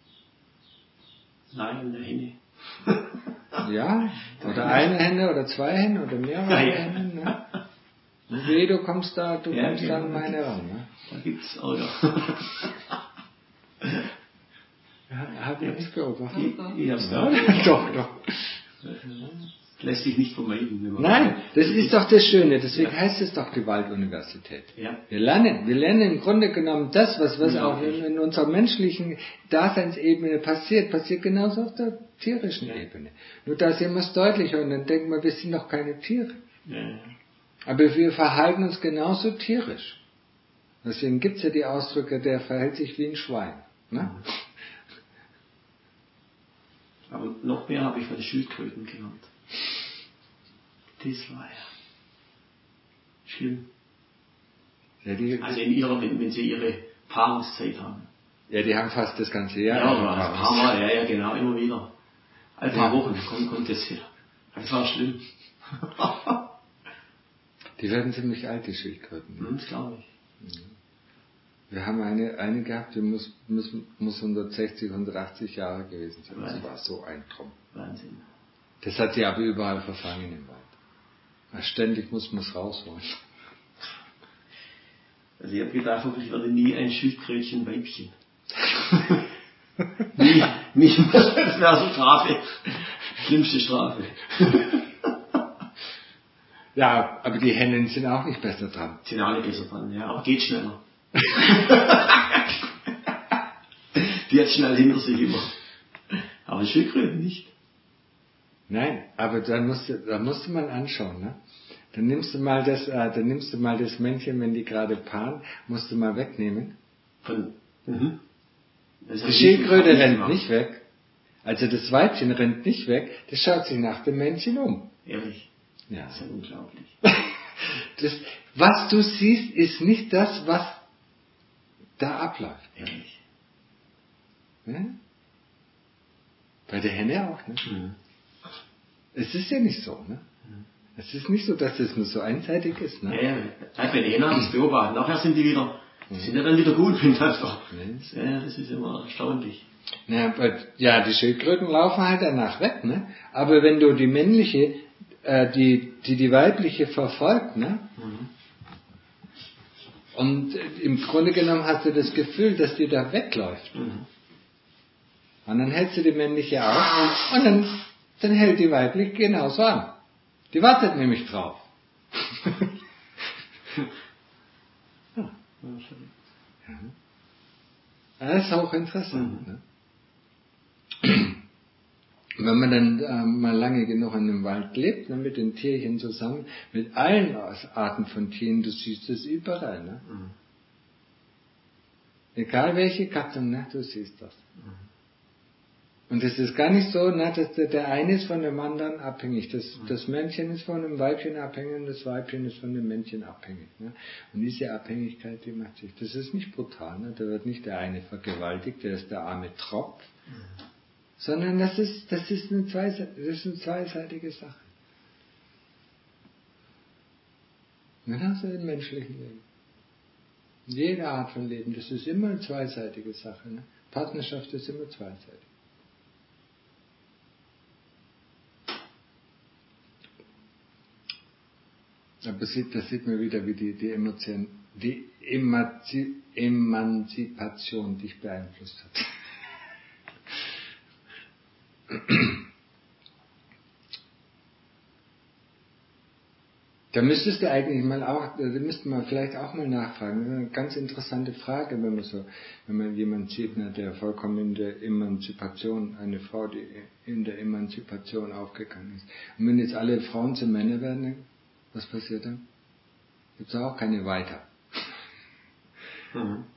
Nein, der Henne. Ja, oder eine Henne oder zwei Hennen oder mehrere ja, ja. Hennen. Ne? Und weh, du kommst da, du ja, kommst genau, da an meine ran. Ne? Da gibt's Ärger. Ja, habt ihr nicht beobachtet? Ich, ich hab's ja, doch. Doch, doch. Lässt sich nicht vermeiden. Nein, das ist doch das Schöne, deswegen ja. heißt es doch Gewaltuniversität. Ja. Wir lernen, wir lernen im Grunde genommen das, was, was ja, auch in, in unserer menschlichen Daseinsebene passiert, passiert genauso auf der tierischen ja. Ebene. Nur da sehen wir es deutlicher und dann denken wir, wir sind doch keine Tiere. Ja. Aber wir verhalten uns genauso tierisch. Deswegen gibt es ja die Ausdrücke, der verhält sich wie ein Schwein. Ne? Aber noch mehr habe ich von Schildkröten gelernt. Das war ja schlimm. Ja, die, also in ihrer, wenn, wenn sie ihre Paarungszeit haben. Ja, die haben fast das ganze Jahr. Ja, aber ein paar Mal, ja, ja, genau, immer wieder. Ein paar ja. Wochen kommt, kommt das wieder. Das war schlimm. Die werden ziemlich alt, die Schildkröten. Hm, das glaube ich. Wir haben eine, eine gehabt, die muss, muss, muss hundertsechzig, hundertachtzig Jahre gewesen sein. Das war so ein Traum. Wahnsinn. Das hat die aber überall verfangen im Wald. Ja, ständig muss man es rausholen. Also ich habe gedacht, ich werde nie ein Schildkrötchen Weibchen. nie, nie. Das wäre so Strafe. Schlimmste Strafe. Ja, aber die Hennen sind auch nicht besser dran. Sind auch nicht besser dran, ja, aber geht schneller. Die hat schnell hinter sich immer. Aber Schildkröten nicht. Nein, aber da musst du, da musst du mal anschauen, ne? Dann nimmst du mal das, äh, dann nimmst du mal das Männchen, wenn die gerade paaren, musst du mal wegnehmen. Von, mhm. Die Schildkröte nicht rennt nicht weg. Also das Weibchen rennt nicht weg, das schaut sich nach dem Männchen um. Ehrlich? Ja. Das ist ja unglaublich. Das, was du siehst, ist nicht das, was da abläuft. Ehrlich. Ja? Bei der Henne auch, ne? Mhm. Es ist ja nicht so, ne? Mhm. Es ist nicht so, dass das nur so einseitig ist, ne? Ja, ja. Bei den Hennen habe ich es beobachtet. Nachher sind die wieder, mhm. sind ja dann wieder gut miteinander. Nee. Ja, das ist immer erstaunlich. Ja, aber, ja, die Schildkröten laufen halt danach weg, ne? Aber wenn du die männliche, äh, die, die die weibliche verfolgt, ne? Mhm. Und im Grunde genommen hast du das Gefühl, dass die da wegläuft. Mhm. Und dann hältst du die männliche auf und dann, dann hält die weibliche genauso an. Die wartet nämlich drauf. Ja. Das ist auch interessant. Ne? Wenn man dann äh, mal lange genug in dem Wald lebt, ne, mit den Tierchen zusammen, mit allen Arten von Tieren, du siehst das überall. Ne? Egal welche Gattung, ne, du siehst das. Und es ist gar nicht so, ne, dass der, der eine ist von dem anderen abhängig. Das, das Männchen ist von dem Weibchen abhängig und das Weibchen ist von dem Männchen abhängig. Ne? Und diese Abhängigkeit, die macht sich. Das ist nicht brutal. Ne? Da wird nicht der eine vergewaltigt, der ist der arme Tropf. Mhm. Sondern das ist, das ist eine zweiseitige, das ist eine zweiseitige Sache. Genauso im menschlichen Leben. Jede Art von Leben, das ist immer eine zweiseitige Sache. Ne? Partnerschaft ist immer zweiseitig. Aber da sieht man wieder, wie die, die Emotion, die Emanzi- Emanzipation dich beeinflusst hat. Da müsstest du eigentlich mal auch, da müsste man vielleicht auch mal nachfragen. Das ist eine ganz interessante Frage, wenn man so, wenn man jemanden sieht, ne, der vollkommen in der Emanzipation, eine Frau, die in der Emanzipation aufgegangen ist. Und wenn jetzt alle Frauen zu Männern werden, was passiert dann? Gibt es auch keine weiter. Mhm.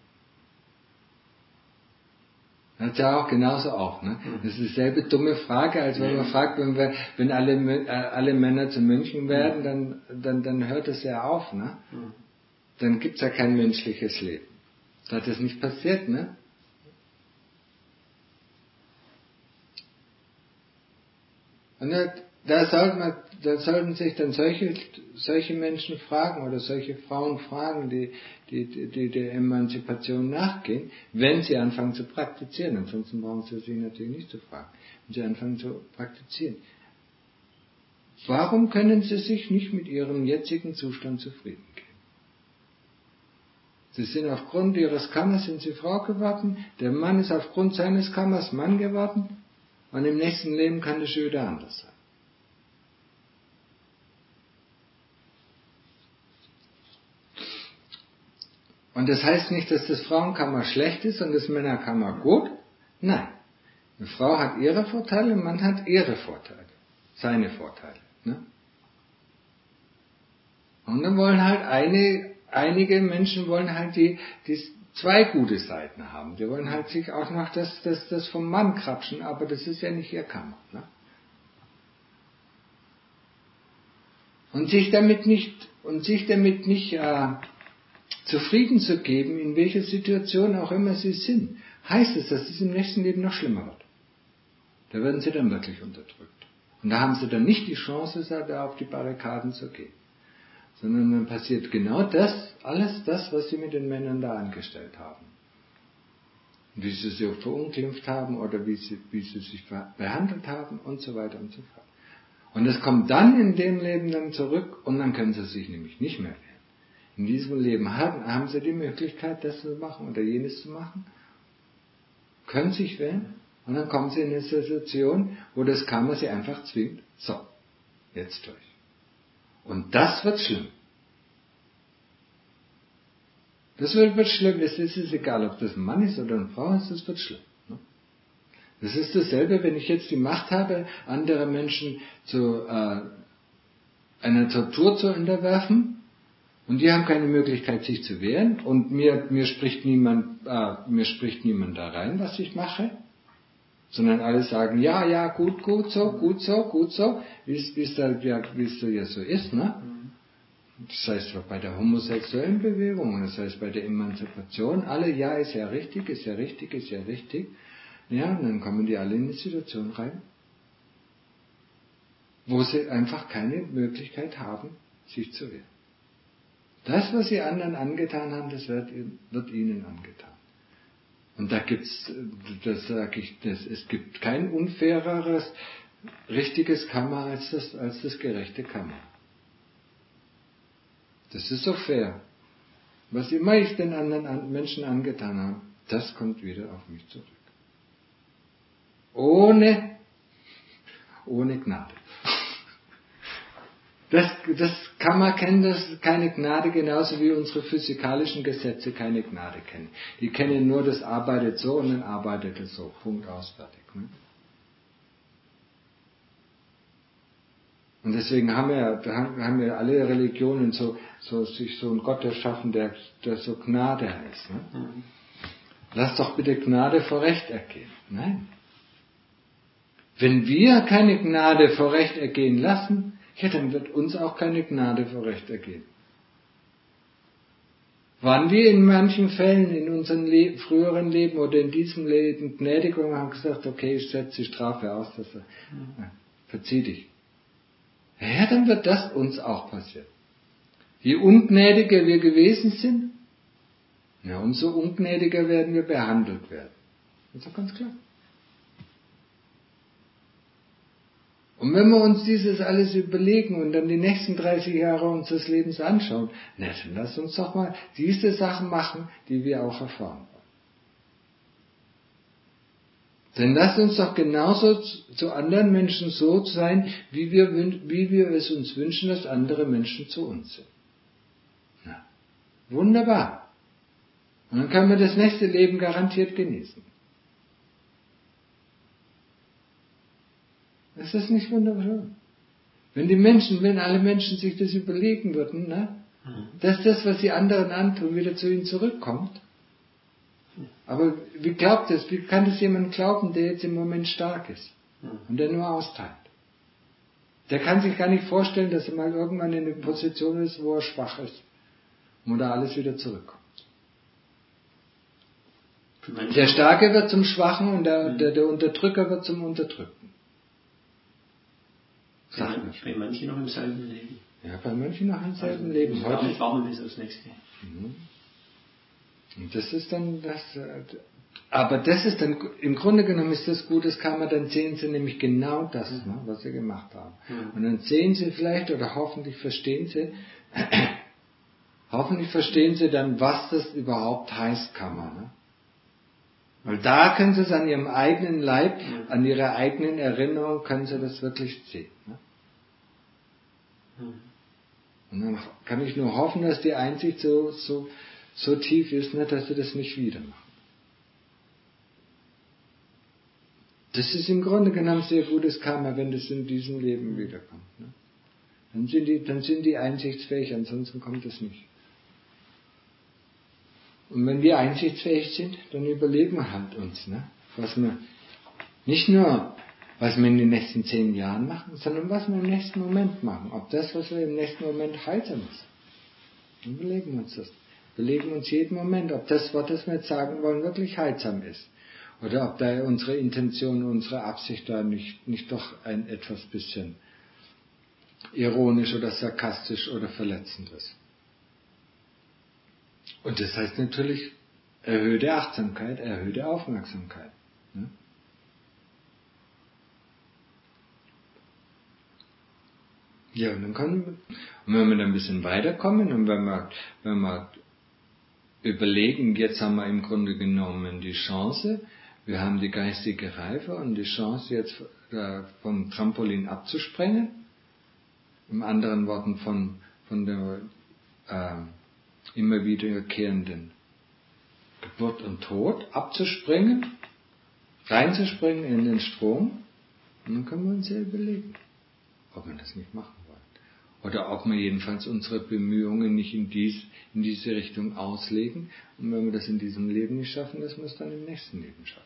Das ist ja auch genauso auch, ne? Das ist dieselbe dumme Frage, als wenn man fragt, wenn wir, wenn alle, äh, alle Männer zu Mönchen werden, dann, dann, dann hört es ja auf, ne? Dann gibt's ja kein menschliches Leben. Da das nicht passiert, ne? Und da, da sollten man, da sollten sich dann solche, solche Menschen fragen oder solche Frauen fragen, die, die, die, die der Emanzipation nachgehen, wenn sie anfangen zu praktizieren. Ansonsten brauchen sie sich natürlich nicht zu fragen. Wenn sie anfangen zu praktizieren. Warum können sie sich nicht mit ihrem jetzigen Zustand zufrieden geben? Sie sind aufgrund ihres Kammers sind sie Frau geworden, der Mann ist aufgrund seines Kammers Mann geworden und im nächsten Leben kann das schon wieder anders sein. Und das heißt nicht, dass das Frauenkammer schlecht ist und das Männerkammer gut. Nein. Eine Frau hat ihre Vorteile, ein Mann hat ihre Vorteile. Seine Vorteile. Ne? Und dann wollen halt eine, einige Menschen wollen halt die, die zwei gute Seiten haben. Die wollen halt sich auch noch das, das, das vom Mann krapschen, aber das ist ja nicht ihr Kammer. Ne? Und sich damit nicht, und sich damit nicht, äh, zufrieden zu geben, in welcher Situation auch immer sie sind, heißt es, dass es im nächsten Leben noch schlimmer wird. Da werden sie dann wirklich unterdrückt. Und da haben sie dann nicht die Chance, da auf die Barrikaden zu gehen. Sondern dann passiert genau das, alles das, was sie mit den Männern da angestellt haben. Wie sie sie verunglimpft haben oder wie sie, wie sie sich behandelt haben und so weiter und so fort. Und es kommt dann in dem Leben dann zurück und dann können sie sich nämlich nicht mehr wehren. In diesem Leben haben, haben sie die Möglichkeit, das zu machen oder jenes zu machen, können sich wehren und dann kommen sie in eine Situation, wo das Karma sie einfach zwingt, so, jetzt durch. Und das wird schlimm. Das wird, wird schlimm, es ist, ist egal, ob das ein Mann ist oder eine Frau ist, das wird schlimm. Ne? Das ist dasselbe, wenn ich jetzt die Macht habe, andere Menschen zu äh, einer Tortur zu unterwerfen, und die haben keine Möglichkeit, sich zu wehren. Und mir, mir spricht niemand, äh, mir spricht niemand da rein, was ich mache. Sondern alle sagen, ja, ja, gut, gut so, gut so, gut so, wie es da, ja, wie es da ja so ist, ne? Das heißt bei der homosexuellen Bewegung, das heißt bei der Emanzipation, alle, ja, ist ja richtig, ist ja richtig, ist ja richtig. Ja, und dann kommen die alle in eine Situation rein, wo sie einfach keine Möglichkeit haben, sich zu wehren. Das, was sie anderen angetan haben, das wird, wird ihnen angetan. Und da gibt's, das sage ich, das, es gibt kein unfaireres, richtiges Karma als das, als das gerechte Karma. Das ist so fair. Was immer ich den anderen Menschen angetan habe, das kommt wieder auf mich zurück. Ohne, ohne Gnade. Das, das Karma kennt das keine Gnade, genauso wie unsere physikalischen Gesetze keine Gnade kennen. Die kennen nur, das arbeitet so und dann arbeitet es so. Punkt, aus, fertig. Ne? Und deswegen haben wir, haben wir alle Religionen so, so, sich so einen Gott erschaffen, der, der so Gnade heißt. Ne? lass doch bitte Gnade vor Recht ergehen. Nein. Wenn wir keine Gnade vor Recht ergehen lassen, ja, dann wird uns auch keine Gnade vor Recht ergehen. Waren wir in manchen Fällen in unserem Le- früheren Leben oder in diesem Leben gnädig und haben gesagt, okay, ich setze die Strafe aus, dass er, ja, verzieh dich. Ja, dann wird das uns auch passieren. Je ungnädiger wir gewesen sind, ja, umso ungnädiger werden wir behandelt werden. Das ist doch ganz klar. Und wenn wir uns dieses alles überlegen und dann die nächsten dreißig Jahre unseres Lebens anschauen, na, dann lass uns doch mal diese Sachen machen, die wir auch erfahren wollen. Dann lass uns doch genauso zu anderen Menschen so sein, wie wir, wie wir es uns wünschen, dass andere Menschen zu uns sind. Na, wunderbar. Und dann können wir das nächste Leben garantiert genießen. Ist das nicht wunderschön? Wenn die Menschen, wenn alle Menschen sich das überlegen würden, ne, dass das, was die anderen antun, wieder zu ihnen zurückkommt. Aber wie glaubt das, wie kann das jemand glauben, der jetzt im Moment stark ist und der nur austeilt? Der kann sich gar nicht vorstellen, dass er mal irgendwann in eine Position ist, wo er schwach ist und da alles wieder zurückkommt. Der Starke wird zum Schwachen und der, der, der Unterdrücker wird zum Unterdrückten. Bei, bei manchen noch im selben Leben. Ja, bei manchen noch im selben also, Leben. Heute nicht warten bis aufs nächste. Mhm. Und das ist dann das, aber das ist dann, im Grunde genommen ist das gutes Karma, dann sehen sie nämlich genau das, mhm. ne, was sie gemacht haben. Mhm. Und dann sehen sie vielleicht, oder hoffentlich verstehen sie, hoffentlich verstehen sie dann, was das überhaupt heißt, Karma. Ne? Weil da können sie es an ihrem eigenen Leib, mhm. an ihrer eigenen Erinnerung, können sie das wirklich sehen. Ne? Mhm. Und dann kann ich nur hoffen, dass die Einsicht so, so, so tief ist, ne, dass sie das nicht wieder machen. Das ist im Grunde genommen sehr gutes Karma, wenn das in diesem Leben wiederkommt. Ne? Dann sind die, dann sind die einsichtsfähig, ansonsten kommt es nicht. Und wenn wir einsichtsfähig sind, dann überlegen wir halt uns, ne? Was wir, nicht nur, was wir in den nächsten zehn Jahren machen, sondern was wir im nächsten Moment machen. Ob das, was wir im nächsten Moment heilsam ist. Dann überlegen wir uns das. Überlegen uns jeden Moment, ob das Wort, das wir jetzt sagen wollen, wirklich heilsam ist. Oder ob da unsere Intention, unsere Absicht da nicht, nicht doch ein etwas bisschen ironisch oder sarkastisch oder verletzend ist. Und das heißt natürlich erhöhte Achtsamkeit, erhöhte Aufmerksamkeit. Ne? Ja, und dann können wir, und wenn wir dann ein bisschen weiterkommen und wenn wir, wenn wir überlegen, jetzt haben wir im Grunde genommen die Chance, wir haben die geistige Reife und die Chance jetzt äh, vom Trampolin abzuspringen, in anderen Worten von, von der äh, immer wiederkehrenden Geburt und Tod abzuspringen, reinzuspringen in den Strom, und dann können wir uns ja überlegen, ob wir das nicht machen wollen. Oder ob wir jedenfalls unsere Bemühungen nicht in, dies, in diese Richtung auslegen, und wenn wir das in diesem Leben nicht schaffen, dass wir es dann im nächsten Leben schaffen.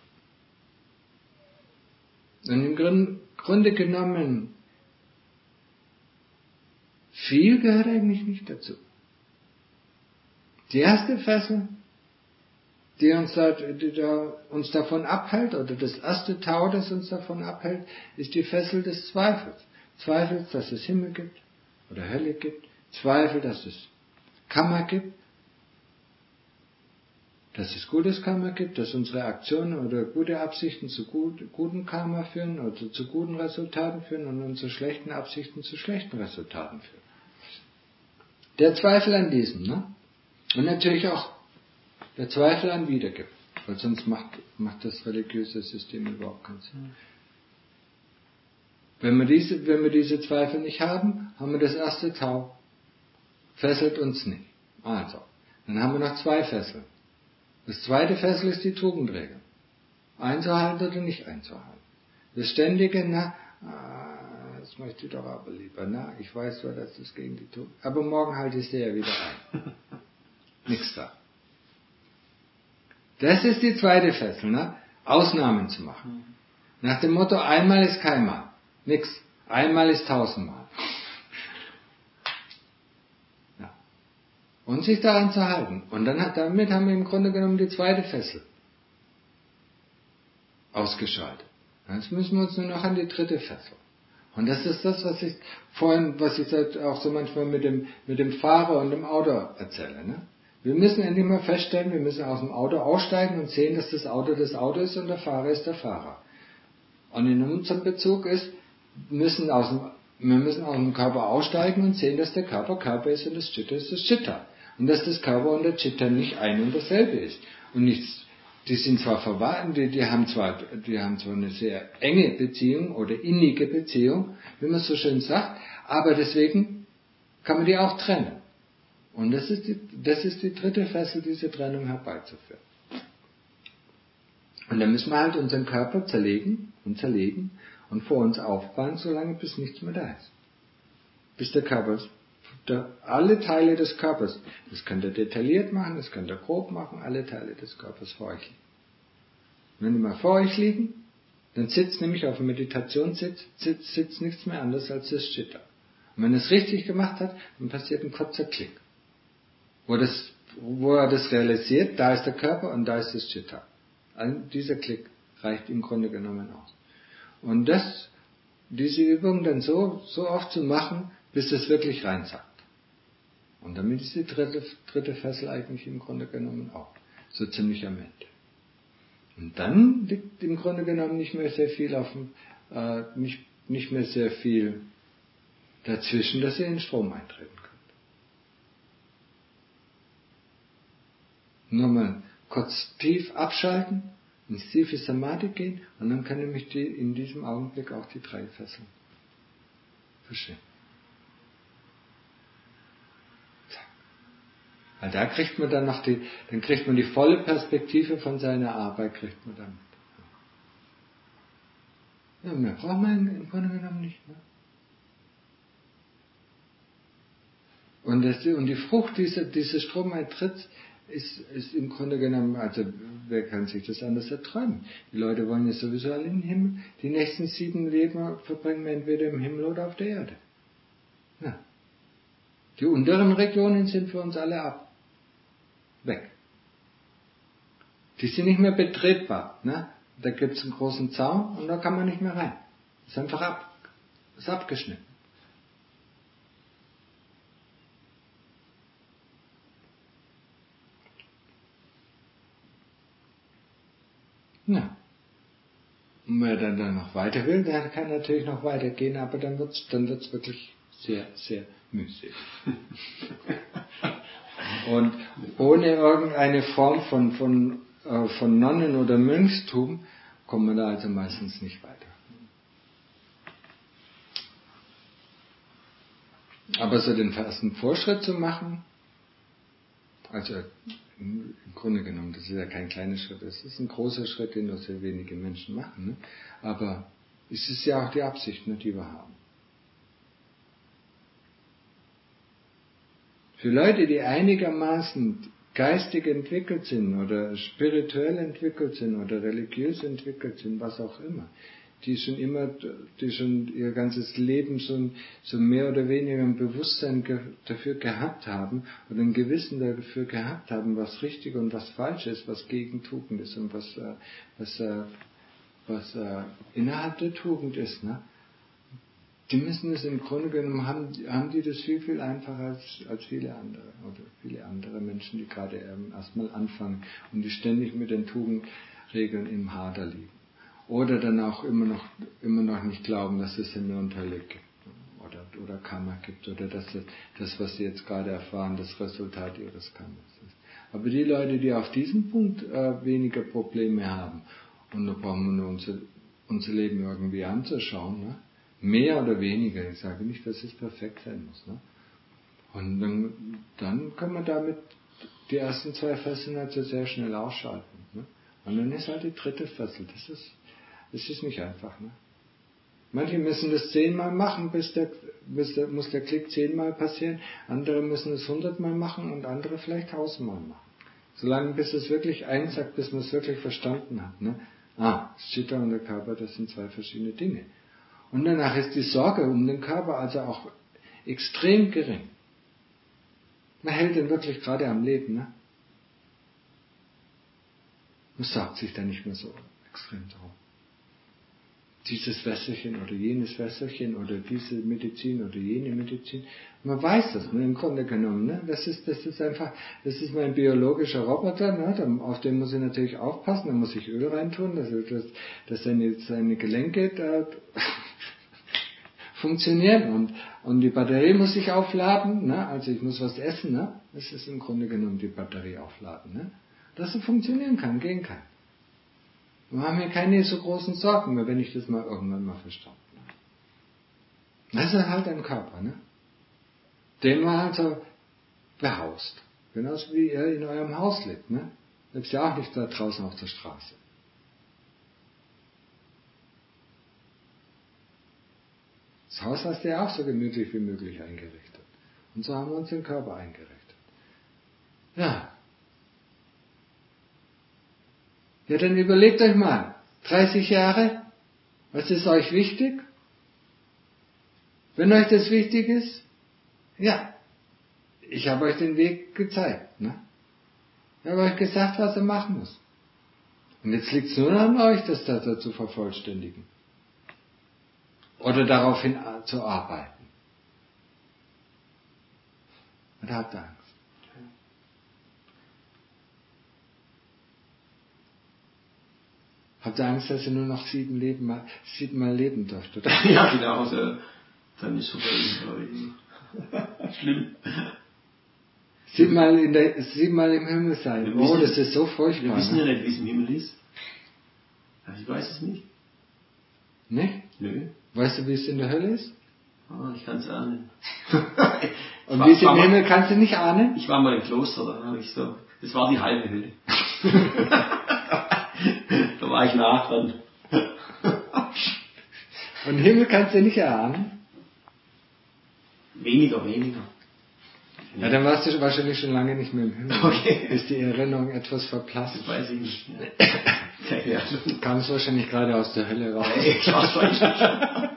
Und im Grund, Grunde genommen, viel gehört eigentlich nicht dazu. Die erste Fessel, die uns, da, die da, uns davon abhält, oder das erste Tau, das uns davon abhält, ist die Fessel des Zweifels. Zweifels, dass es Himmel gibt oder Hölle gibt. Zweifel, dass es Karma gibt, dass es gutes Karma gibt, dass unsere Aktionen oder gute Absichten zu gut, guten Karma führen oder zu guten Resultaten führen und unsere schlechten Absichten zu schlechten Resultaten führen. Der Zweifel an diesem, ne? Und natürlich auch der Zweifel an Wiedergeburt, weil sonst macht, macht das religiöse System überhaupt keinen Sinn. Wenn wir diese, wenn wir diese Zweifel nicht haben, haben wir das erste Tau. Fesselt uns nicht. Also, dann haben wir noch zwei Fesseln. Das zweite Fessel ist die Tugendregel. Einzuhalten oder nicht einzuhalten. Das ständige, na, das möchte ich doch aber lieber, na, ich weiß zwar, dass das gegen die Tugend, aber morgen halte ich sie ja wieder ein. Nichts da. Das ist die zweite Fessel, ne? Ausnahmen zu machen. Nach dem Motto, einmal ist keinmal. Nix. Einmal ist tausendmal. Ja. Und sich daran zu halten. Und dann hat, damit haben wir im Grunde genommen die zweite Fessel ausgeschaltet. Jetzt müssen wir uns nur noch an die dritte Fessel. Und das ist das, was ich vorhin, was ich auch so manchmal mit dem, mit dem Fahrer und dem Auto erzähle, ne? Wir müssen endlich mal feststellen, wir müssen aus dem Auto aussteigen und sehen, dass das Auto das Auto ist und der Fahrer ist der Fahrer. Und in unserem Bezug ist, müssen aus dem, wir müssen aus dem Körper aussteigen und sehen, dass der Körper Körper ist und das Chitta ist das Chitta. Und dass das Körper und der Chitta nicht ein und dasselbe ist. Und nichts, die sind zwar verwandt, die, die haben zwar, die haben zwar eine sehr enge Beziehung oder innige Beziehung, wie man so schön sagt, aber deswegen kann man die auch trennen. Und das ist die, das ist die dritte Fessel, diese Trennung herbeizuführen. Und dann müssen wir halt unseren Körper zerlegen und zerlegen und vor uns aufbauen, solange bis nichts mehr da ist. Bis der Körper, der, alle Teile des Körpers, das könnt ihr detailliert machen, das könnt ihr grob machen, alle Teile des Körpers vor euch liegen. Wenn die mal vor euch liegen, dann sitzt nämlich auf dem Meditationssitz, sitzt, sitzt nichts mehr anders als das Chitta. Und wenn er es richtig gemacht hat, dann passiert ein kurzer Klick. Wo, das, wo er das realisiert, da ist der Körper und da ist das Chitta. Ein, dieser Klick reicht im Grunde genommen aus. Und das, diese Übung dann so, so oft zu machen, bis es wirklich reinsackt. Und damit ist die dritte, dritte Fessel eigentlich im Grunde genommen auch so ziemlich am Ende. Und dann liegt im Grunde genommen nicht mehr sehr viel auf dem, äh, nicht, nicht mehr sehr viel dazwischen, dass ihr in den Strom eintreten könnt. Nur mal kurz tief abschalten, ins tiefe Samadhi gehen und dann können nämlich die, in diesem Augenblick auch die drei Fesseln verschwinden. Weil da kriegt man dann noch die, dann kriegt man die volle Perspektive von seiner Arbeit, kriegt man damit. Ja, mehr braucht man im Grunde genommen nicht. Ne? Und, das, und die Frucht dieser, dieses Stromeintritts ist, ist im Grunde genommen, also wer kann sich das anders erträumen? Die Leute wollen ja sowieso alle in den Himmel. Die nächsten sieben Leben verbringen wir entweder im Himmel oder auf der Erde. Ja. Die unteren Regionen sind für uns alle ab. Weg. Die sind nicht mehr betretbar. Ne? Da gibt es einen großen Zaun und da kann man nicht mehr rein. Ist einfach ab. Ist abgeschnitten. Ja. Und wer dann, dann noch weiter will, der kann natürlich noch weitergehen, aber dann wird es dann wird's wirklich sehr, sehr mühselig. Und ohne irgendeine Form von, von, äh, von Nonnen- oder Mönchstum kommt man da also meistens nicht weiter. Aber so den ersten Vorschritt zu machen, also im Grunde genommen, das ist ja kein kleiner Schritt, das ist ein großer Schritt, den nur sehr wenige Menschen machen. Ne? Aber es ist ja auch die Absicht, ne, die wir haben. Für Leute, die einigermaßen geistig entwickelt sind oder spirituell entwickelt sind oder religiös entwickelt sind, was auch immer, die schon immer, die schon ihr ganzes Leben schon so mehr oder weniger ein Bewusstsein ge- dafür gehabt haben oder ein Gewissen dafür gehabt haben, was richtig und was falsch ist, was gegen Tugend ist und was, äh, was, äh, was äh, innerhalb der Tugend ist, ne? Die müssen es im Grunde genommen, haben, haben die das viel, viel einfacher als, als viele andere, oder viele andere Menschen, die gerade ähm, erstmal anfangen und die ständig mit den Tugendregeln im Hader liegen. Oder dann auch immer noch, immer noch nicht glauben, dass es Himmel und Hölle gibt, oder, oder Karma gibt, oder dass das, das, was sie jetzt gerade erfahren, das Resultat ihres Karmas ist. Aber die Leute, die auf diesem Punkt äh, weniger Probleme haben, und da brauchen wir nur unser, unser Leben irgendwie anzuschauen, ne? Mehr oder weniger, ich sage nicht, dass es perfekt sein muss. Ne? Und dann, dann kann man damit die ersten zwei Fesseln also sehr schnell ausschalten. Ne? Und dann ist halt die dritte Fessel. Das ist, das ist nicht einfach. Ne? Manche müssen das zehnmal machen, bis der, bis der, muss der Klick zehnmal passieren. Andere müssen es hundertmal machen und andere vielleicht tausendmal machen. Solange bis es wirklich einsackt, bis man es wirklich verstanden hat. Ne? Ah, das Chitta und der Körper, das sind zwei verschiedene Dinge. Und danach ist die Sorge um den Körper also auch extrem gering. Man hält ihn wirklich gerade am Leben. Ne? Man sorgt sich da nicht mehr so extrem drauf. Dieses Wässerchen oder jenes Wässerchen oder diese Medizin oder jene Medizin. Man weiß das, ne, im Grunde genommen. Ne? Das ist, das ist einfach, das ist mein biologischer Roboter, ne? Auf den muss ich natürlich aufpassen, da muss ich Öl reintun, dass, dass, dass seine, seine Gelenke da funktionieren und, und die Batterie muss ich aufladen, ne? Also ich muss was essen, ne? Das ist im Grunde genommen die Batterie aufladen, ne? Dass es funktionieren kann, gehen kann. Wir haben hier keine so großen Sorgen mehr, wenn ich das mal irgendwann mal verstanden habe. Das ist halt ein Körper, ne? Den man also behaust. Genauso wie ihr in eurem Haus lebt, ne? Ihr lebt ja auch nicht da draußen auf der Straße. Das Haus hast du ja auch so gemütlich wie möglich eingerichtet. Und so haben wir uns den Körper eingerichtet. Ja. Ja, dann überlegt euch mal, dreißig Jahre, was ist euch wichtig? Wenn euch das wichtig ist, ja, ich habe euch den Weg gezeigt. Ne? Ich habe euch gesagt, was ihr machen müsst. Und jetzt liegt es nur an euch, das da zu vervollständigen. Oder daraufhin zu arbeiten. Oder habt ihr Angst? Habt ihr Angst, dass ihr nur noch sieben Leben mal, sieben Mal leben dürft, oder? Ja, genau. Also, dann ist vorbei. Schlimm. Siebenmal, in der, siebenmal im Himmel sein. Wir Oh, wissen, das ist so furchtbar. Wir wissen ne? ja nicht, wie es im Himmel ist. Also ich weiß es nicht. Nicht? Nö. Weißt du, wie es in der Hölle ist? Ah, ich kann es ahnen. Und wie es im Himmel kannst du nicht ahnen? Ich war mal im Kloster, da habe ich so, das war die halbe Hölle. Da war ich nah dran. Und Himmel kannst du nicht erahnen? Weniger, weniger. Ja, dann warst du wahrscheinlich schon lange nicht mehr im Himmel. Okay. Ist die Erinnerung etwas verblasst? Das weiß ich nicht. Ja. Keine Ahnung. Kam es wahrscheinlich gerade aus der Hölle raus. Nee, wahrscheinlich.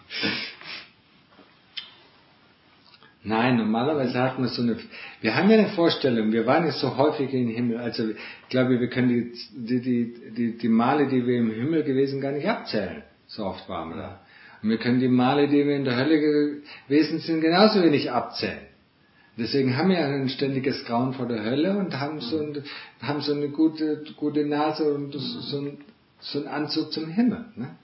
Nein, normalerweise hat man so eine, wir haben ja eine Vorstellung, wir waren jetzt so häufig im Himmel, also ich glaube, wir können die, die, die, die, die Male, die wir im Himmel gewesen, gar nicht abzählen, so oft waren wir da. Und wir können die Male, die wir in der Hölle gewesen sind, genauso wenig abzählen. Deswegen haben wir ja ein ständiges Grauen vor der Hölle und haben so, ein, haben so eine gute, gute Nase und so ein, so einen Anzug zum Himmel. Ne?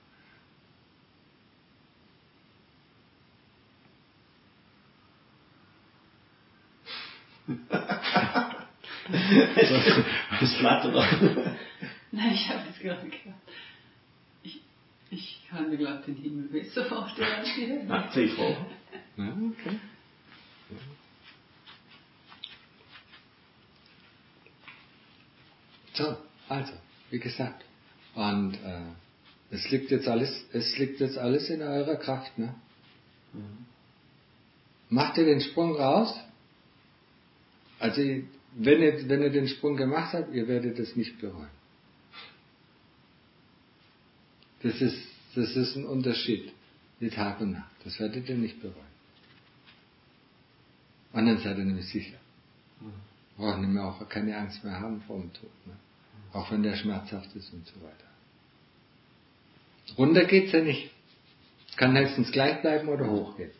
Das flatt, oder? Nein, ich habe jetzt gerade gedacht. Ich, ich kann mir, glaube ich, den Himmel besser vorstellen als die Hölle. Ach, zieh ich vor. Ja, okay. So, also, wie gesagt. Und äh, es liegt jetzt alles, es liegt jetzt alles in eurer Kraft, ne? Mhm. Macht ihr den Sprung raus? Also, wenn ihr, wenn ihr den Sprung gemacht habt, ihr werdet es nicht bereuen. Das ist, das ist ein Unterschied, wie Tag und Nacht. Das werdet ihr nicht bereuen. Und dann seid ihr nämlich sicher. Braucht nämlich auch keine Angst mehr haben vor dem Tod. Ne? Auch wenn der schmerzhaft ist und so weiter. Runter geht's ja nicht. Es kann höchstens gleich bleiben oder hochgehen.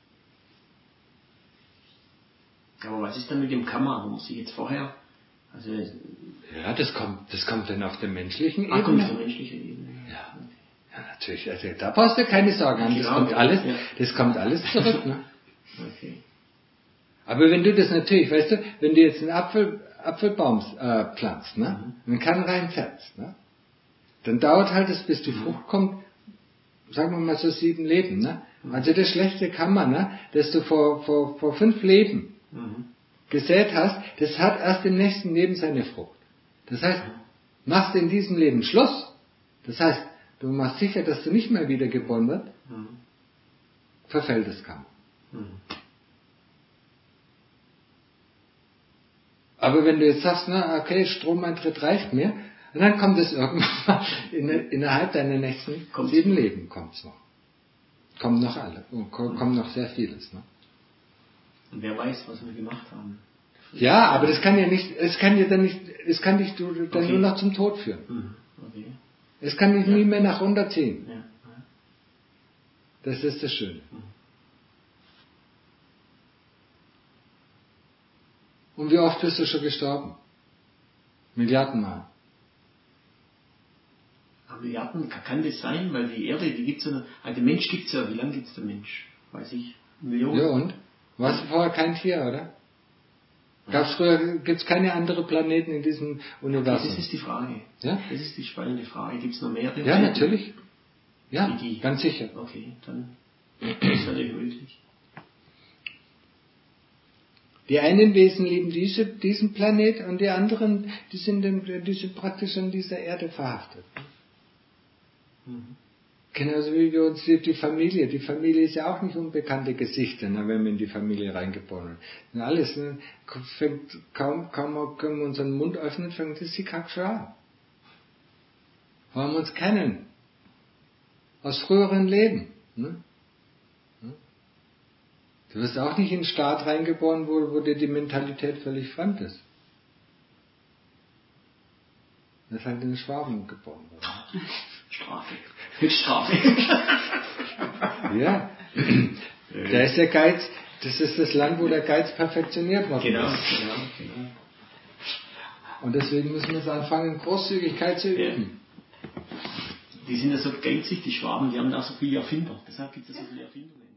Aber was ist denn mit dem Kammer? Muss ich jetzt vorher? Also, ja, das kommt, das kommt dann auf der menschlichen Ebene. Ah, kommt auf der menschlichen Ebene. Ja. Ja, natürlich. Also, da brauchst du keine Sorgen haben. Das genau, kommt alles, ja. das kommt alles zurück. Ne? Okay. Aber wenn du das natürlich, weißt du, wenn du jetzt einen Apfel, Apfelbaum äh, pflanzt, ne, mhm. einen Kern reinsetzt, ne, dann dauert halt es, bis die mhm. Frucht kommt, sagen wir mal so sieben Leben. Ne? Mhm. Also das Schlechte kann man, ne, das du vor, vor, vor fünf Leben mhm. gesät hast, das hat erst im nächsten Leben seine Frucht. Das heißt, machst du in diesem Leben Schluss, das heißt, du machst sicher, dass du nicht mehr wiedergeboren wird, mhm. verfällt das Kammer. Mhm. Aber wenn du jetzt sagst, na, okay, Stromeintritt reicht mir, und dann kommt es irgendwann mal, in, innerhalb deiner nächsten kommt sieben Leben kommt's noch. Kommen noch alle, kommen noch sehr vieles. Ne? Und wer weiß, was wir gemacht haben. Ja, aber das kann ja nicht, es kann ja dann nicht, es kann dich du, dann okay. nur noch zum Tod führen. Mhm. Okay. Es kann dich ja. nie mehr nach runterziehen. Ja. Ja. Das ist das Schöne. Mhm. Und wie oft bist du schon gestorben? Milliardenmal. Aber Milliarden, kann das sein? Weil die Erde, die gibt's ja noch, also der Mensch gibt's ja, wie lange gibt's der Mensch? Weiß ich, Millionen? Ja und? Warst du vorher kein Tier, oder? Gab's früher, gibt's keine anderen Planeten in diesem Universum? Okay, das ist die Frage. Ja? Das ist die spannende Frage. Gibt's noch mehr? Ja, natürlich. Ja, die, die, ganz sicher. Okay, dann ist natürlich möglich. Die einen Wesen lieben diese, diesen Planet und die anderen, die sind, in, die sind praktisch an dieser Erde verhaftet. Mhm. Genauso wie wir uns liebt die Familie. Die Familie ist ja auch nicht unbekannte Gesichter, ne, wenn wir in die Familie reingeboren sind. Alles, ne, fängt, kaum, kaum können wir unseren Mund öffnen, fängt das die Kack schon an. Weil wir uns kennen. Aus früheren Leben. Ne? Du wirst auch nicht in einen Staat reingeboren, wo, wo dir die Mentalität völlig fremd ist. Du wirst halt in den Schwaben geboren worden. Strafe. Mit Strafe. Ja. Da ist der Geiz, das ist das Land, wo der Geiz perfektioniert worden genau, ist. Genau, genau. Und deswegen müssen wir jetzt anfangen, Großzügigkeit zu üben. Ja. Die sind ja so geizig, die Schwaben, die haben da so viele Erfinder. Deshalb gibt es ja so viele Erfindungen.